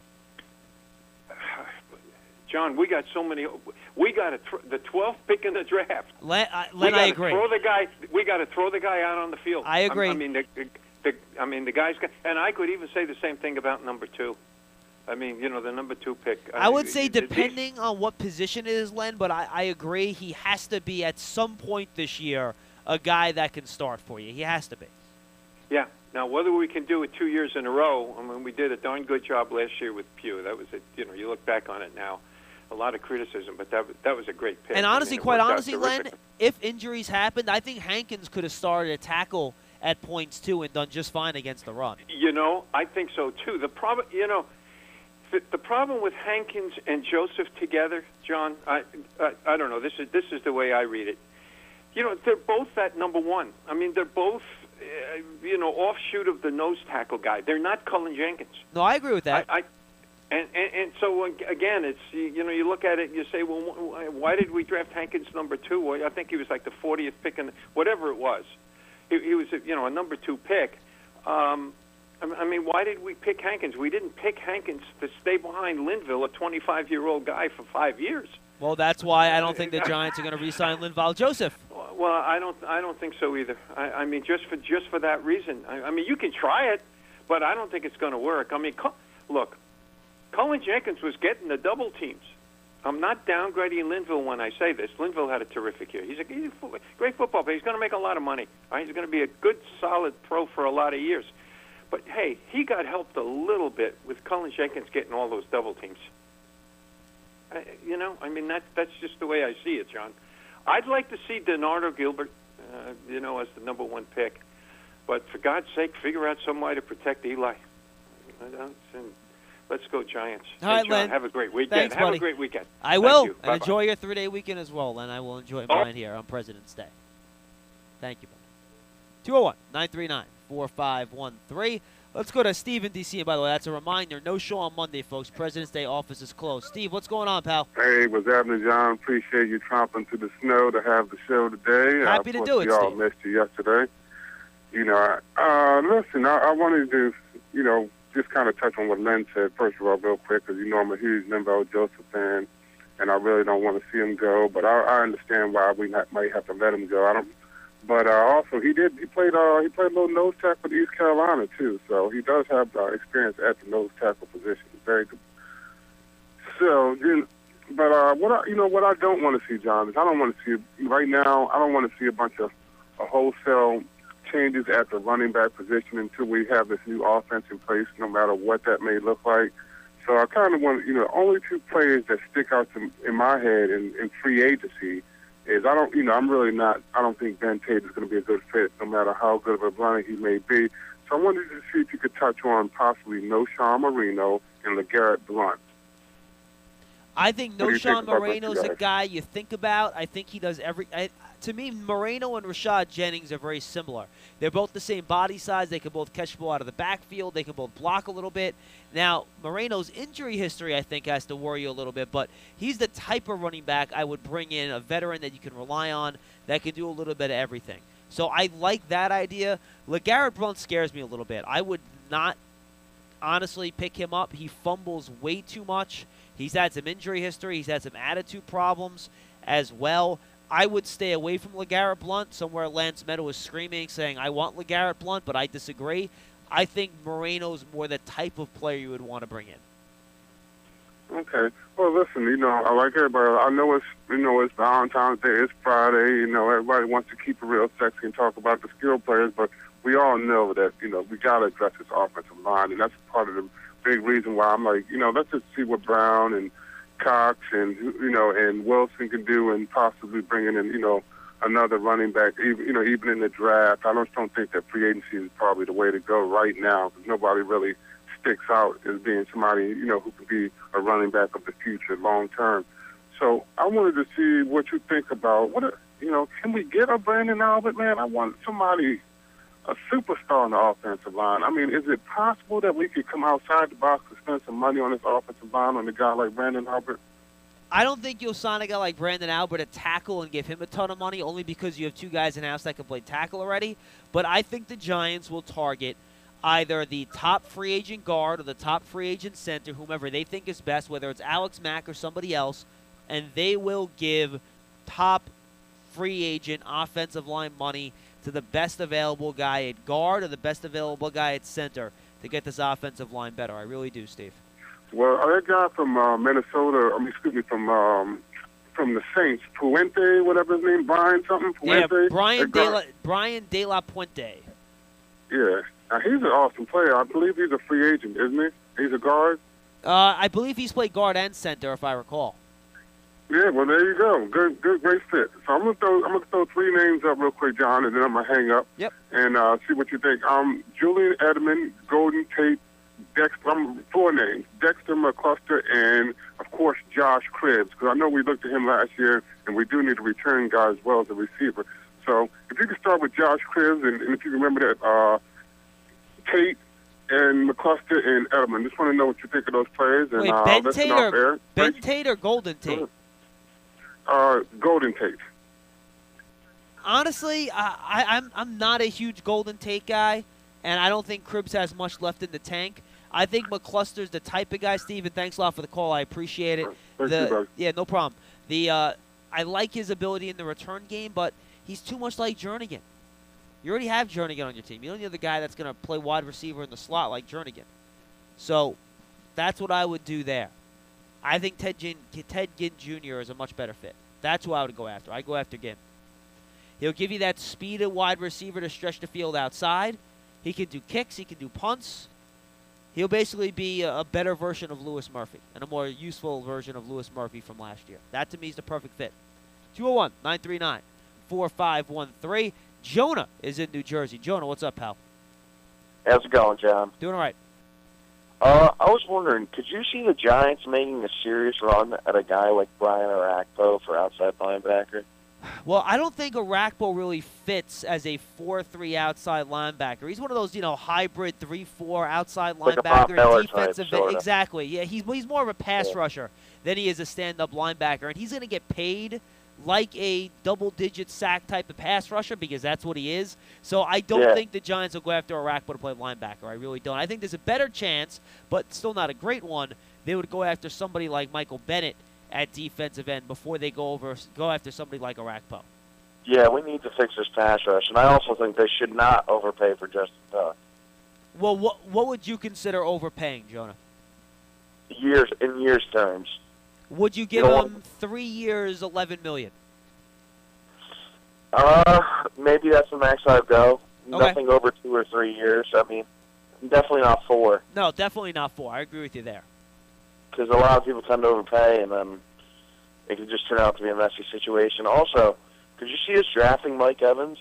John, we got so many. We got to th- the twelfth pick in the draft. Len, uh, Len we I agree. Throw the guy. We got to throw the guy out on the field. I agree. I, I mean, the, the, I mean, the guy's got, and I could even say the same thing about number two. I mean, you know, the number two pick. I would say it, it, depending on what position it is, Len, but I, I agree he has to be at some point this year a guy that can start for you. He has to be. Yeah. Now, whether we can do it two years in a row, I mean, we did a darn good job last year with Pugh. That was it. You know, you look back on it now, a lot of criticism, but that that was a great pick. And honestly, I mean, quite worked out honestly, Len, terrific. if injuries happened, I think Hankins could have started a tackle at points too and done just fine against the run. You know, I think so too. The problem, you know, the, the problem with Hankins and Joseph together, John, I, I I don't know. This is this is the way I read it. You know, they're both at number one. I mean, they're both, uh, you know, offshoot of the nose tackle guy. They're not Cullen Jenkins. No, I agree with that. I, I and, and and so again, it's you know, you look at it and you say, well, why did we draft Hankins number two? Well, I think he was like the fortieth pick, in whatever it was. He, he was, you know, a number two pick. Um, I mean, why did we pick Hankins? We didn't pick Hankins to stay behind Linville, a twenty-five-year-old guy, for five years. Well, that's why I don't think the Giants are going to re-sign Linval Joseph. Well, I don't. I don't think so either. I, I mean, just for just for that reason. I, I mean, you can try it, but I don't think it's going to work. I mean, look, Cullen Jenkins was getting the double teams. I'm not downgrading Linville when I say this. Linville had a terrific year. He's a, he's a great football player. He's going to make a lot of money. Right? He's going to be a good, solid pro for a lot of years. But, hey, he got helped a little bit with Cullen Jenkins getting all those double teams. I, you know, I mean, that, that's just the way I see it, John. I'd like to see Denardo Gilbert, uh, you know, as the number one pick. But for God's sake, figure out some way to protect Eli. And let's go Giants. All hey, right, John, Len. have a great weekend. Thanks, have buddy. a great weekend. I Thank will. you. And Bye-bye. enjoy your three-day weekend as well, Len. I will enjoy Oh. mine here on President's Day. Thank you, buddy. two oh one, nine three nine, four five one three. Let's go to Steve in D C. And by the way, that's a reminder. No show on Monday, folks. President's Day office is closed. Steve, what's going on, pal? Hey, what's happening, John? Appreciate you tromping through the snow to have the show today. Happy to do it, We all Steve. missed you yesterday. You know, I, uh, listen, I, I wanted to, you know, just kind of touch on what Len said, first of all, real quick, because you know I'm a huge Linval Joseph fan, and I really don't want to see him go, but I, I understand why we not, might have to let him go. I don't. But uh, also, he did. He played. Uh, he played a little nose tackle with East Carolina too, so he does have uh, experience at the nose tackle position. Very good. So, you know, but uh, what I, you know, what I don't want to see, John, is I don't want to see right now. I don't want to see a bunch of a wholesale changes at the running back position until we have this new offense in place, no matter what that may look like. So I kind of want, you know, only two players that stick out to, in my head in, in free agency is I don't, you know, I'm really not, I don't think Ben Tate is going to be a good fit no matter how good of a runner he may be. So I wanted to see if you could touch on possibly Noshawn Marino and LeGarrette Blount. I think What do you think Noshawn about those Moreno's a guys? guy you think about. I think he does every I, to me, Moreno and Rashad Jennings are very similar. They're both the same body size. They can both catch the ball out of the backfield. They can both block a little bit. Now, Moreno's injury history, I think, has to worry you a little bit, but he's the type of running back I would bring in, a veteran that you can rely on that can do a little bit of everything. So I like that idea. LeGarrette Blount scares me a little bit. I would not honestly pick him up. He fumbles way too much. He's had some injury history. He's had some attitude problems as well. I would stay away from LeGarrette Blount. Somewhere Lance Meadow is screaming, saying, I want LeGarrette Blount, but I disagree. I think Moreno's more the type of player you would want to bring in. Okay. Well, listen, you know, I like everybody. I know it's, you know, it's Valentine's Day. It's Friday. You know, everybody wants to keep it real sexy and talk about the skill players, but we all know that, you know, we got to address this offensive line, and that's part of the big reason why I'm like, you know, let's just see what Brown and Cox and, you know, and Wilson can do, and possibly bringing in, you know, another running back, even, you know, even in the draft. I just don't think that free agency is probably the way to go right now, because nobody really sticks out as being somebody, you know, who could be a running back of the future long term. So I wanted to see what you think about, what, a, you know, can we get a Brandon Albert, man? I want somebody, a superstar on the offensive line. I mean, is it possible that we could come outside the box and spend some money on this offensive line on a guy like Brandon Albert? I don't think you'll sign a guy like Brandon Albert to tackle and give him a ton of money, only because you have two guys in-house that can play tackle already. But I think the Giants will target either the top free agent guard or the top free agent center, whomever they think is best, whether it's Alex Mack or somebody else, and they will give top free agent offensive line money to the best available guy at guard or the best available guy at center to get this offensive line better. I really do, Steve. Well, that guy from uh, Minnesota, I mean, excuse me, from um, from the Saints, Puente, whatever his name, Brian something, Puente. Yeah, Brian De La, Brian De La Puente. Yeah, now, he's an awesome player. I believe he's a free agent, isn't he? He's a guard. Uh, I believe he's played guard and center, if I recall. Yeah, well, there you go. Good, good, great fit. So I'm gonna throw, I'm gonna throw three names up real quick, John, and then I'm gonna hang up. Yep. And uh, see what you think. Um, Julian Edelman, Golden Tate, Dexter. Um, four names: Dexter McCluster, and of course Josh Cribbs. Because I know we looked at him last year, and we do need a return guy as well as a receiver. So if you can start with Josh Cribbs, and, and if you remember that uh, Tate and McCluster and Edelman. Just want to know what you think of those players. And, Wait, uh, Ben listen Tate off or air. Ben Thanks. Tate or Golden Tate? Uh, Golden Tate. Honestly, I, I, I'm I'm not a huge Golden Tate guy, and I don't think Cribbs has much left in the tank. I think McCluster's the type of guy, Steven. Thanks a lot for the call. I appreciate it. Thank the, you, brother. Yeah, no problem. The uh, I like his ability in the return game, but he's too much like Jernigan. You already have Jernigan on your team. You don't need the guy that's going to play wide receiver in the slot like Jernigan. So that's what I would do there. I think Ted Ginn, Ted Ginn Junior is a much better fit. That's who I would go after. I go after Ginn. He'll give you that speed at wide receiver to stretch the field outside. He can do kicks. He can do punts. He'll basically be a, a better version of Lewis Murphy and a more useful version of Lewis Murphy from last year. That, to me, is the perfect fit. two oh one, nine three nine, four five one three. Jonah is in New Jersey. Jonah, what's up, pal? How's it going, John? Doing all right. Uh, I was wondering, could you see the Giants making a serious run at a guy like Brian Orakpo for outside linebacker? Well, I don't think Orakpo really fits as a four three outside linebacker. He's one of those, you know, hybrid three four outside Like a Bob linebacker, Miller defensive type, sorta. Exactly. Yeah, he's he's more of a pass Yeah. rusher than he is a stand-up linebacker, and he's going to get paid like a double-digit sack type of pass rusher because that's what he is. So I don't Yeah. think the Giants will go after Orakpo to play linebacker. I really don't. I think there's a better chance, but still not a great one. They would go after somebody like Michael Bennett at defensive end before they go over go after somebody like Orakpo. Yeah, we need to fix this pass rush, and I also think they should not overpay for Justin Tuck. Well, what what would you consider overpaying, Jonah? Years in years terms. Would you give You know him three years, eleven million? Uh, maybe that's the max I'd go. Okay. Nothing over two or three years. I mean, definitely not four, No, definitely not four. I agree with you there. because a lot of people tend to overpay, and then it could just turn out to be a messy situation. Also, could you see us drafting Mike Evans?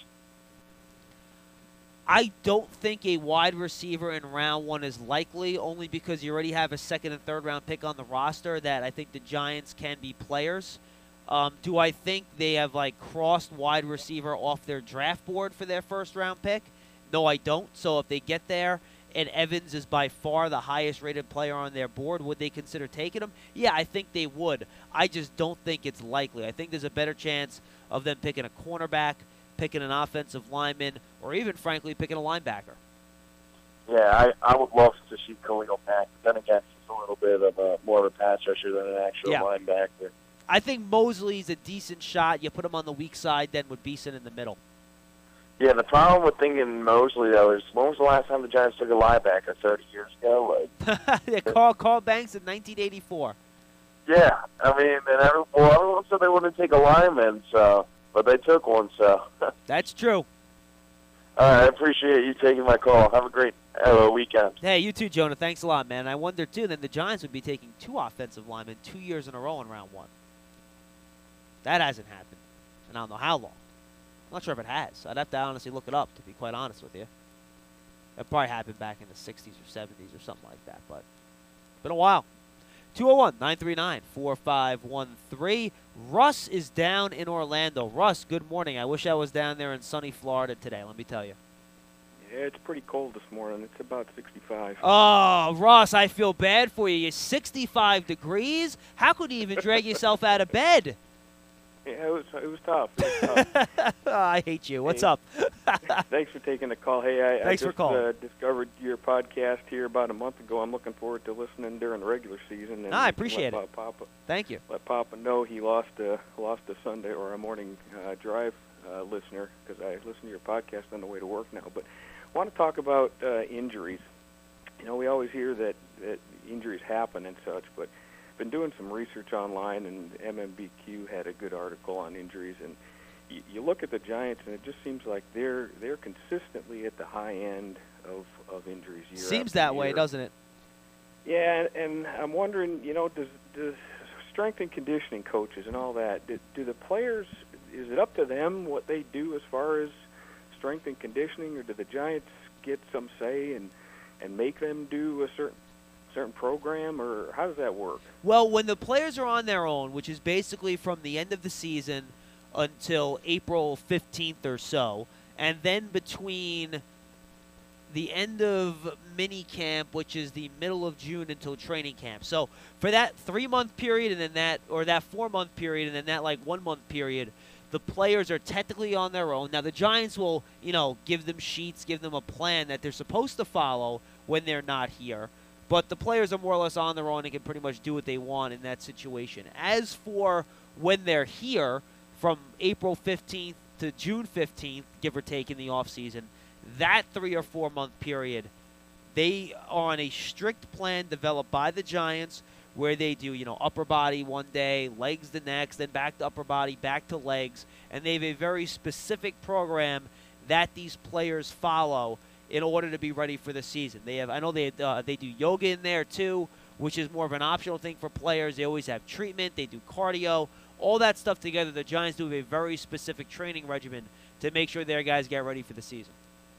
I don't think a wide receiver in round one is likely, only because you already have a second and third round pick on the roster that I think the Giants can be players. Um, do I think they have, like, crossed wide receiver off their draft board for their first-round pick? No, I don't. So if they get there and Evans is by far the highest-rated player on their board, would they consider taking him? Yeah, I think they would. I just don't think it's likely. I think there's a better chance of them picking a cornerback, picking an offensive lineman, or even, frankly, picking a linebacker. Yeah, I, I would love to see Khalil Mack. Then again, he's a little bit of a more of a pass rusher than an actual Yeah. linebacker. I think Mosley's a decent shot. You put him on the weak side then with Beeson in the middle. Yeah, the problem with thinking Mosley, though, is when was the last time the Giants took a linebacker? thirty years ago? Like, yeah, Carl, Carl Banks in nineteen eighty-four. Yeah, I mean, and every, well, everyone said they wouldn't take a lineman, so, but they took one, so. That's true. All right, I appreciate you taking my call. Have a great uh, weekend. Hey, you too, Jonah. Thanks a lot, man. I wonder, too, then the Giants would be taking two offensive linemen two years in a row in round one. That hasn't happened, and I don't know how long. I'm not sure if it has. I'd have to honestly look it up, to be quite honest with you. It probably happened back in the sixties or seventies or something like that, but it's been a while. two oh one, nine three nine, four five one three. Russ is down in Orlando. Russ, good morning. I wish I was down there in sunny Florida today, let me tell you. Yeah, it's pretty cold this morning. It's about sixty-five. Oh, Russ, I feel bad for you. You're sixty-five degrees? How could you even drag yourself out of bed? Yeah, it was it was tough. It was tough. oh, I hate you. What's Hey, up? Thanks for taking the call. Hey, I, Thanks I for just calling. Uh, discovered your podcast here about a month ago. I'm looking forward to listening during the regular season. And Ah, I appreciate let it. Papa, Thank you. Let Papa know he lost a lost a Sunday or a morning uh, drive uh, listener because I listen to your podcast on the way to work now. But I want to talk about uh, injuries. You know, we always hear that, that injuries happen and such, but been doing some research online, and M M B Q had a good article on injuries, and you, you look at the Giants, and it just seems like they're they're consistently at the high end of, of injuries year Seems after that way, year. doesn't it? Yeah, and, and I'm wondering, you know, does does strength and conditioning coaches and all that, do, do the players, is it up to them what they do as far as strength and conditioning, or do the Giants get some say and and make them do a certain certain program, or how does that work? Well, when the players are on their own, which is basically from the end of the season until April fifteenth or so, and then between the end of mini camp, which is the middle of June, until training camp. So for that three-month period and then that, or that four-month period and then that like one-month period, the players are technically on their own. Now the Giants will, you know, give them sheets, give them a plan that they're supposed to follow when they're not here. But the players are more or less on their own and can pretty much do what they want in that situation. As for when they're here, from April fifteenth to June fifteenth, give or take in the offseason, that three or four month period, they are on a strict plan developed by the Giants where they do, you know, upper body one day, legs the next, then back to upper body, back to legs. And they have a very specific program that these players follow in order to be ready for the season. They have, I know they uh, they do yoga in there too, which is more of an optional thing for players. They always have treatment. They do cardio. All that stuff together, the Giants do a very specific training regimen to make sure their guys get ready for the season.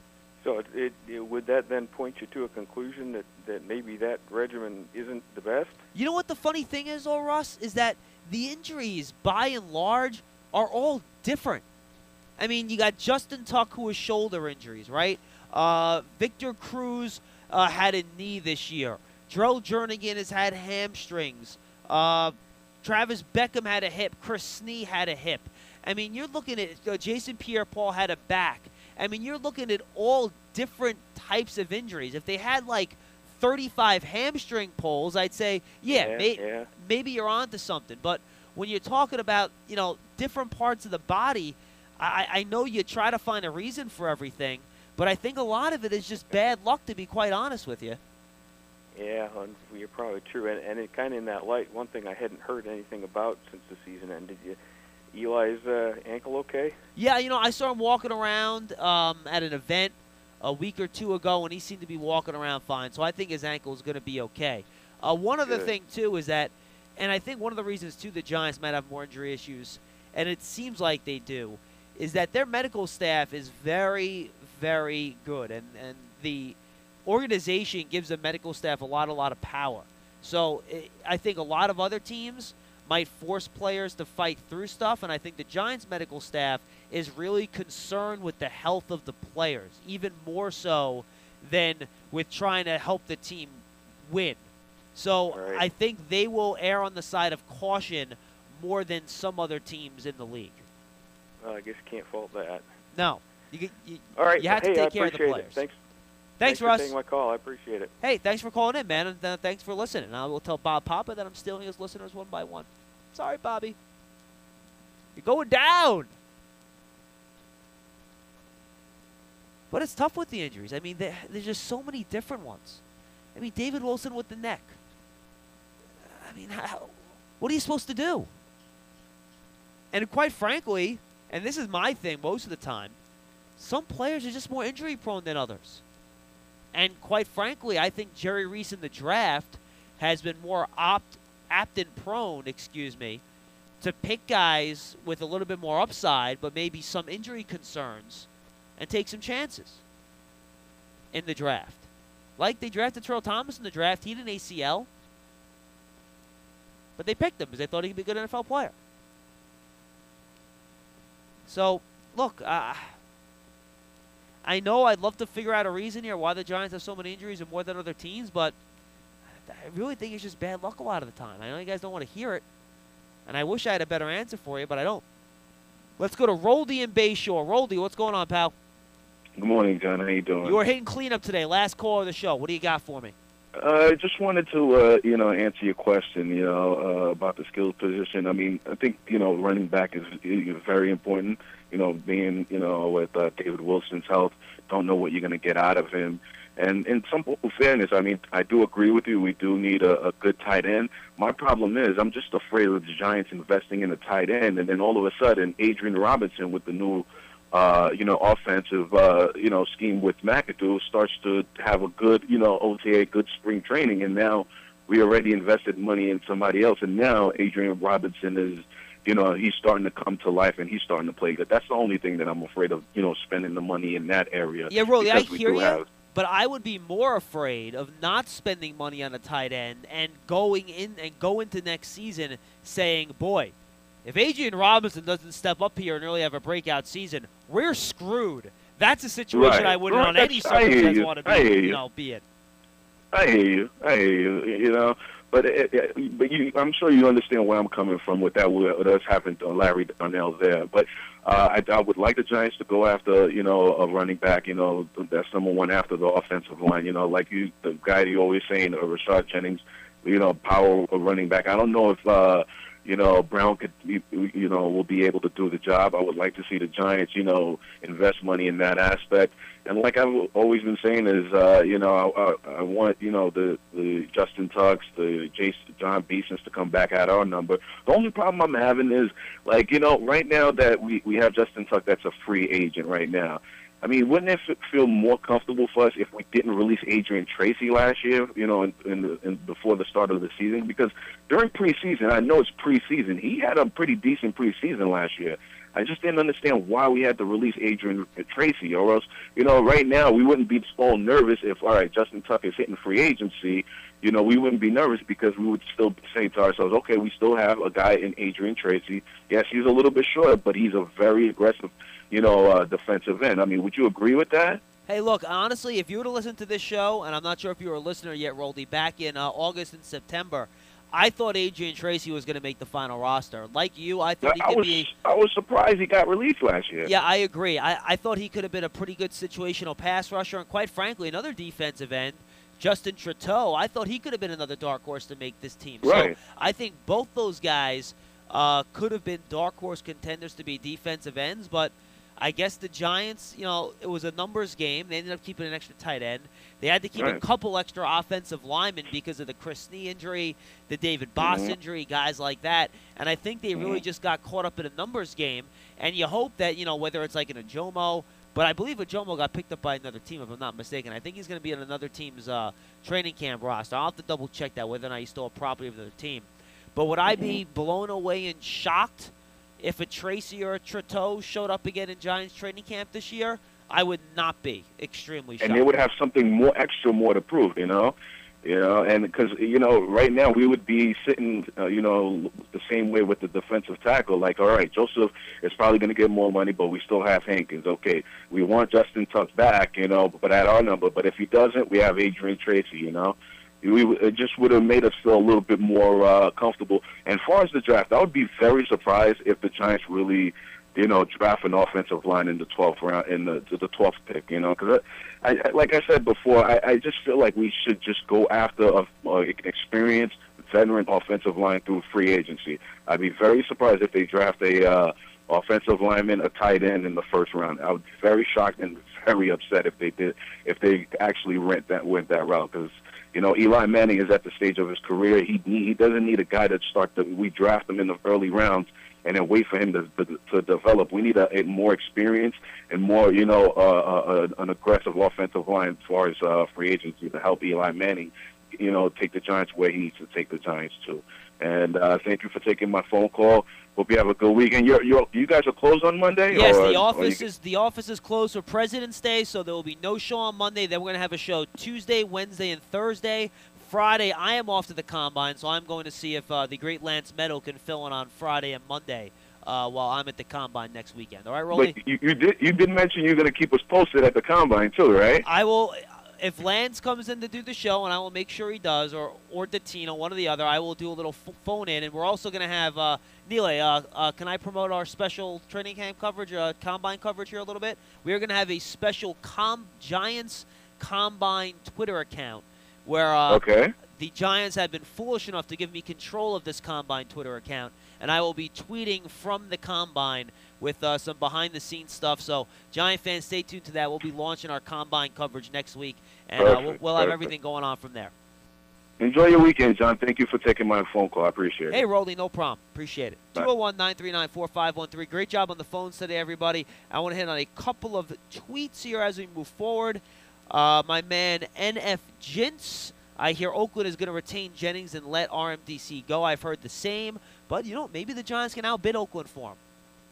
So it, it, it, would that then point you to a conclusion that, that maybe that regimen isn't the best? You know what the funny thing is, though, Russ, is that the injuries, by and large, are all different. I mean, you got Justin Tuck, who has shoulder injuries, right? Uh, Victor Cruz uh, had a knee this year. Drell Jernigan has had hamstrings. Uh, Travis Beckham had a hip. Chris Snee had a hip. I mean, you're looking at uh, Jason Pierre-Paul had a back. I mean, you're looking at all different types of injuries. If they had like thirty-five hamstring pulls, I'd say, yeah, Yeah, may- yeah. maybe you're onto something. But when you're talking about, you know, different parts of the body, I, I know you try to find a reason for everything, but I think a lot of it is just bad luck, to be quite honest with you. Yeah, and you're probably true. And, and it kind of in that light, one thing I hadn't heard anything about since the season ended, you, Eli's uh, ankle okay? Yeah, you know, I saw him walking around um, at an event a week or two ago, and he seemed to be walking around fine. So I think his ankle is going to be okay. Uh, one other Good. thing, too, is that, and I think one of the reasons, too, the Giants might have more injury issues, and it seems like they do, is that their medical staff is very, very good. And, and the organization gives the medical staff a lot, a lot of power. So it, I think a lot of other teams might force players to fight through stuff, and I think the Giants medical staff is really concerned with the health of the players, even more so than with trying to help the team win. So Right. I think they will err on the side of caution more than some other teams in the league. Well, I guess you can't fault that. No. You, you, All right. you have hey, to I take care of the appreciate players. it. Thanks. Thanks, for Russ. taking my call. I appreciate it. Hey, thanks for calling in, man, and uh, thanks for listening. I will tell Bob Papa that I'm stealing his listeners one by one. Sorry, Bobby. You're going down. But it's tough with the injuries. I mean, there, there's just so many different ones. I mean, David Wilson with the neck. I mean, how, what are you supposed to do? And quite frankly, and this is my thing most of the time, some players are just more injury prone than others. And quite frankly, I think Jerry Reese in the draft has been more opt, apt and prone, excuse me, to pick guys with a little bit more upside, but maybe some injury concerns, and take some chances in the draft. Like they drafted Terrell Thomas in the draft. He had an A C L. But they picked him because they thought he could be a good N F L player. So, look, uh, I know I'd love to figure out a reason here why the Giants have so many injuries and more than other teams, but I really think it's just bad luck a lot of the time. I know you guys don't want to hear it, and I wish I had a better answer for you, but I don't. Let's go to Roldy in Bayshore. Roldy, what's going on, pal? Good morning, John. How you doing? You were hitting cleanup today. Last call of the show. What do you got for me? I uh, just wanted to, uh, you know, answer your question, you know, uh, about the skills position. I mean, I think, you know, running back is, is very important. You know, being, you know, with uh, David Wilson's health, don't know what you're going to get out of him. And in some fairness, I mean, I do agree with you. We do need a, a good tight end. My problem is I'm just afraid of the Giants investing in a tight end, and then all of a sudden, Adrian Robinson with the new Uh, you know, offensive, uh, you know, scheme with McAdoo starts to have a good, you know, O T A, good spring training, and now we already invested money in somebody else, and now Adrian Robinson is, you know, he's starting to come to life, and he's starting to play good. That's the only thing that I'm afraid of, you know, spending the money in that area. Yeah, Rolly, I because we hear do you, have- but I would be more afraid of not spending money on a tight end and going in and go into next season saying, boy, if Adrian Robinson doesn't step up here and really have a breakout season, we're screwed. That's a situation Right. I wouldn't Right. on any I hear circumstance you. want to be, I hear you you. know, be in. I hear you. I hear you. You know, but it, it, but you, I'm sure you understand where I'm coming from with that. What does happen to Larry Darnell there? But uh, I, I would like the Giants to go after, you know, a running back. You know, that's number one after the offensive line. You know, like you, the guy you always saying, uh, Rashad Jennings. You know, power of running back. I don't know if. Uh, You know, Brown could, you know, will be able to do the job. I would like to see the Giants, you know, invest money in that aspect. And like I've always been saying is, uh, you know, I, I want, you know, the, the Justin Tucks, the Jason, John Beesons to come back at our number. The only problem I'm having is, like, you know, right now that we, we have Justin Tuck that's a free agent right now. I mean, wouldn't it feel more comfortable for us if we didn't release Adrian Tracy last year, you know, in, in, the, in before the start of the season? Because during preseason, I know it's preseason, he had a pretty decent preseason last year. I just didn't understand why we had to release Adrian Tracy, or else, you know, right now we wouldn't be all nervous if, all right, Justin Tuck is hitting free agency. You know, we wouldn't be nervous because we would still say to ourselves, okay, we still have a guy in Adrian Tracy. Yes, he's a little bit short, but he's a very aggressive, you know, uh, defensive end. I mean, would you agree with that? Hey, look, honestly, if you were to listen to this show, and I'm not sure if you were a listener yet, Roldy, back in uh, August and September, I thought Adrian Tracy was going to make the final roster. Like you, I thought he I could was, be. I was surprised he got released last year. Yeah, I agree. I, I thought he could have been a pretty good situational pass rusher, and quite frankly, another defensive end, Justin Trudeau, I thought he could have been another dark horse to make this team. Right. So I think both those guys uh, could have been dark horse contenders to be defensive ends, but I guess the Giants, you know, it was a numbers game. They ended up keeping an extra tight end. They had to keep Right. a couple extra offensive linemen because of the Chris Snee injury, the David Boss Mhm. injury, guys like that. And I think they really Mhm. just got caught up in a numbers game. And you hope that, you know, whether it's like an Ajomo, but I believe Ajomo got picked up by another team, if I'm not mistaken. I think he's going to be on another team's uh, training camp roster. I'll have to double check that, whether or not he's still a property of the team. But would I be blown away and shocked if a Tracy or a Trudeau showed up again in Giants training camp this year? I would not be extremely shocked. And they would have something more extra more to prove, you know? You know, and because, you know, right now we would be sitting, uh, you know, the same way with the defensive tackle. Like, all right, Joseph is probably going to get more money, but we still have Hankins. Okay, we want Justin Tuck back, you know, but at our number. But if he doesn't, we have Adrian Tracy, you know. We, it just would have made us feel a little bit more uh, comfortable. And as far as the draft, I would be very surprised if the Giants really, you know, draft an offensive line in the twelfth round, in the the twelfth pick, you know, because I, I, like I said before, I, I just feel like we should just go after a, a experienced veteran offensive line through free agency. I'd be very surprised if they draft a uh, offensive lineman, a tight end in the first round. I would be very shocked and very upset if they did, if they actually went that went that route, because, you know, Eli Manning is at the stage of his career. He he doesn't need a guy that start the, we draft him in the early rounds and then wait for him to to, to develop. We need a, a more experience and more, you know, uh, uh, an aggressive offensive line as far as uh, free agency to help Eli Manning, you know, take the Giants where he needs to take the Giants to. And uh, thank you for taking my phone call. Hope you have a good weekend. You're, you're, you guys are closed on Monday? Yes, or, the office you... is the office is closed for President's Day, so there will be no show on Monday. Then we're going to have a show Tuesday, Wednesday, and Thursday. Friday, I am off to the Combine, so I'm going to see if uh, the great Lance Meadow can fill in on Friday and Monday uh, while I'm at the Combine next weekend. All right, Rolly? But you, you did you did mention you're going to keep us posted at the Combine too, right? I will. If Lance comes in to do the show, and I will make sure he does, or or Datino, one or the other, I will do a little f- phone in, and we're also going to have uh, Nile. Uh, uh, can I promote our special training camp coverage, uh, Combine coverage here a little bit? We are going to have a special com- Giants Combine Twitter account where uh, okay. the Giants have been foolish enough to give me control of this Combine Twitter account, and I will be tweeting from the Combine with uh, some behind-the-scenes stuff. So, Giant fans, stay tuned to that. We'll be launching our Combine coverage next week, and uh, we'll, we'll have perfect. everything going on from there. Enjoy your weekend, John. Thank you for taking my phone call. I appreciate it. Hey, Rolly, no problem. Appreciate it. two oh one, nine three nine, four five one three. Great job on the phones today, everybody. I want to hit on a couple of tweets here as we move forward. Uh, my man, N F Jints. I hear Oakland is going to retain Jennings and let R M D C go. I've heard the same. But, you know, maybe the Giants can outbid Oakland for him.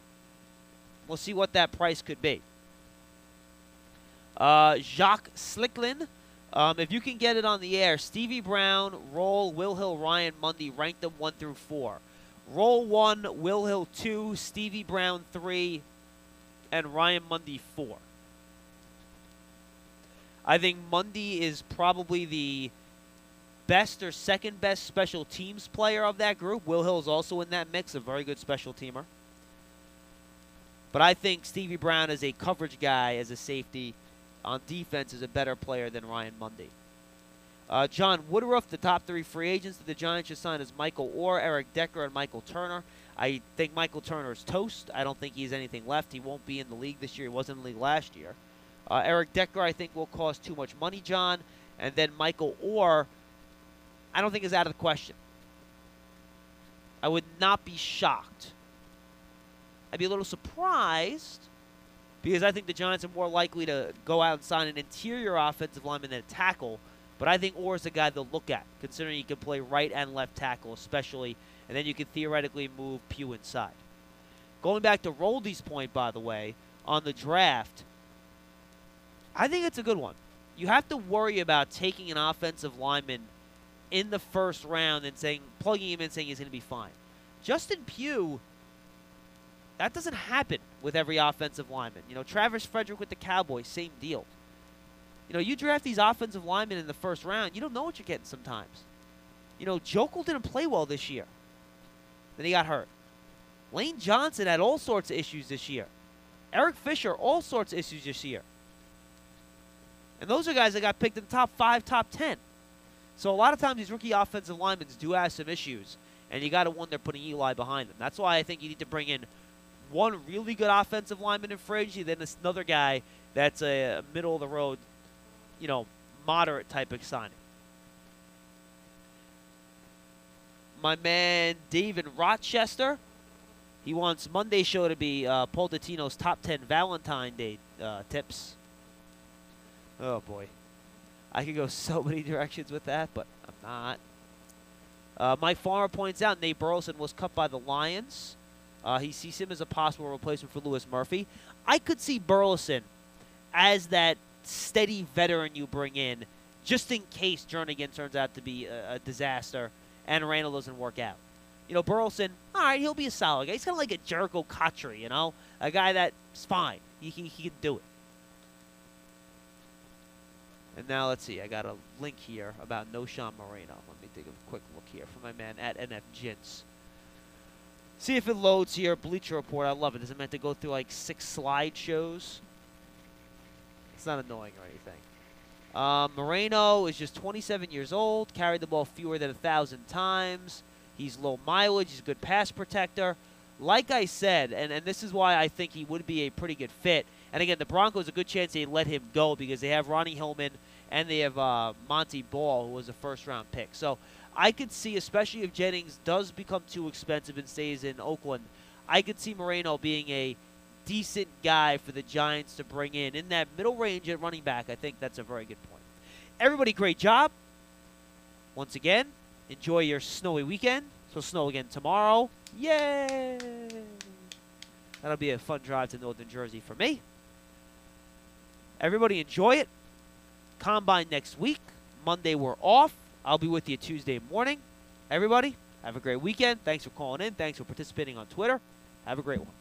We'll see what that price could be. Uh, Jacques Slicklin. Um, if you can get it on the air, Stevie Brown, Roll, Will Hill, Ryan Mundy, rank them one through four. Roll one, Will Hill two, Stevie Brown three, and Ryan Mundy four. I think Mundy is probably the best or second best special teams player of that group. Will Hill is also in that mix, a very good special teamer. But I think Stevie Brown as a coverage guy, as a safety on defense, is a better player than Ryan Mundy. Uh, John Woodruff, the top three free agents that the Giants should sign is Michael Orr, Eric Decker, and Michael Turner. I think Michael Turner is toast. I don't think he has anything left. He won't be in the league this year. He wasn't in the league last year. Uh, Eric Decker, I think, will cost too much money, John. And then Michael Orr, I don't think is out of the question. I would not be shocked. I'd be a little surprised because I think the Giants are more likely to go out and sign an interior offensive lineman than a tackle. But I think Orr is the guy they'll look at, considering he can play right and left tackle especially, and then you can theoretically move Pugh inside. Going back to Roldy's point, by the way, on the draft, I think it's a good one. You have to worry about taking an offensive lineman in the first round and saying, plugging him in and saying he's going to be fine. Justin Pugh, that doesn't happen with every offensive lineman. You know, Travis Frederick with the Cowboys, same deal. You know, you draft these offensive linemen in the first round, you don't know what you're getting sometimes. You know, Jokel didn't play well this year. Then he got hurt. Lane Johnson had all sorts of issues this year. Eric Fisher, all sorts of issues this year. And those are guys that got picked in the top five, top ten. So a lot of times these rookie offensive linemen do have some issues, and you got to wonder putting Eli behind them. That's why I think you need to bring in one really good offensive lineman in free agency, then another guy that's a middle-of-the-road, you know, moderate type of signing. My man David Rochester, he wants Monday's show to be uh, Paul Dottino's top ten Valentine Day uh, tips. Oh, boy. I could go so many directions with that, but I'm not. Uh, Mike Farmer points out Nate Burleson was cut by the Lions. Uh, he sees him as a possible replacement for Louis Murphy. I could see Burleson as that steady veteran you bring in just in case Jernigan turns out to be a, a disaster and Randall doesn't work out. You know, Burleson, all right, he'll be a solid guy. He's kind of like a Jericho Kotri, you know, a guy that's fine. He, he, he can do it. And now let's see. I got a link here about Noshan Moreno. Let me take a quick look here from my man at N F Gents. See if it loads here. Bleacher Report. I love it. Does it meant to go through like six slideshows? It's not annoying or anything. Um, Moreno is just twenty-seven years old. Carried the ball fewer than a thousand times. He's low mileage. He's a good pass protector. Like I said, and, and this is why I think he would be a pretty good fit. And again, the Broncos, a good chance they let him go because they have Ronnie Hillman and they have uh, Monty Ball, who was a first-round pick. So I could see, especially if Jennings does become too expensive and stays in Oakland, I could see Moreno being a decent guy for the Giants to bring in. In that middle range at running back, I think that's a very good point. Everybody, great job. Once again, enjoy your snowy weekend. So snow again tomorrow. Yay! That'll be a fun drive to Northern Jersey for me. Everybody enjoy it. Combine next week. Monday we're off. I'll be with you Tuesday morning. Everybody, have a great weekend. Thanks for calling in. Thanks for participating on Twitter. Have a great one.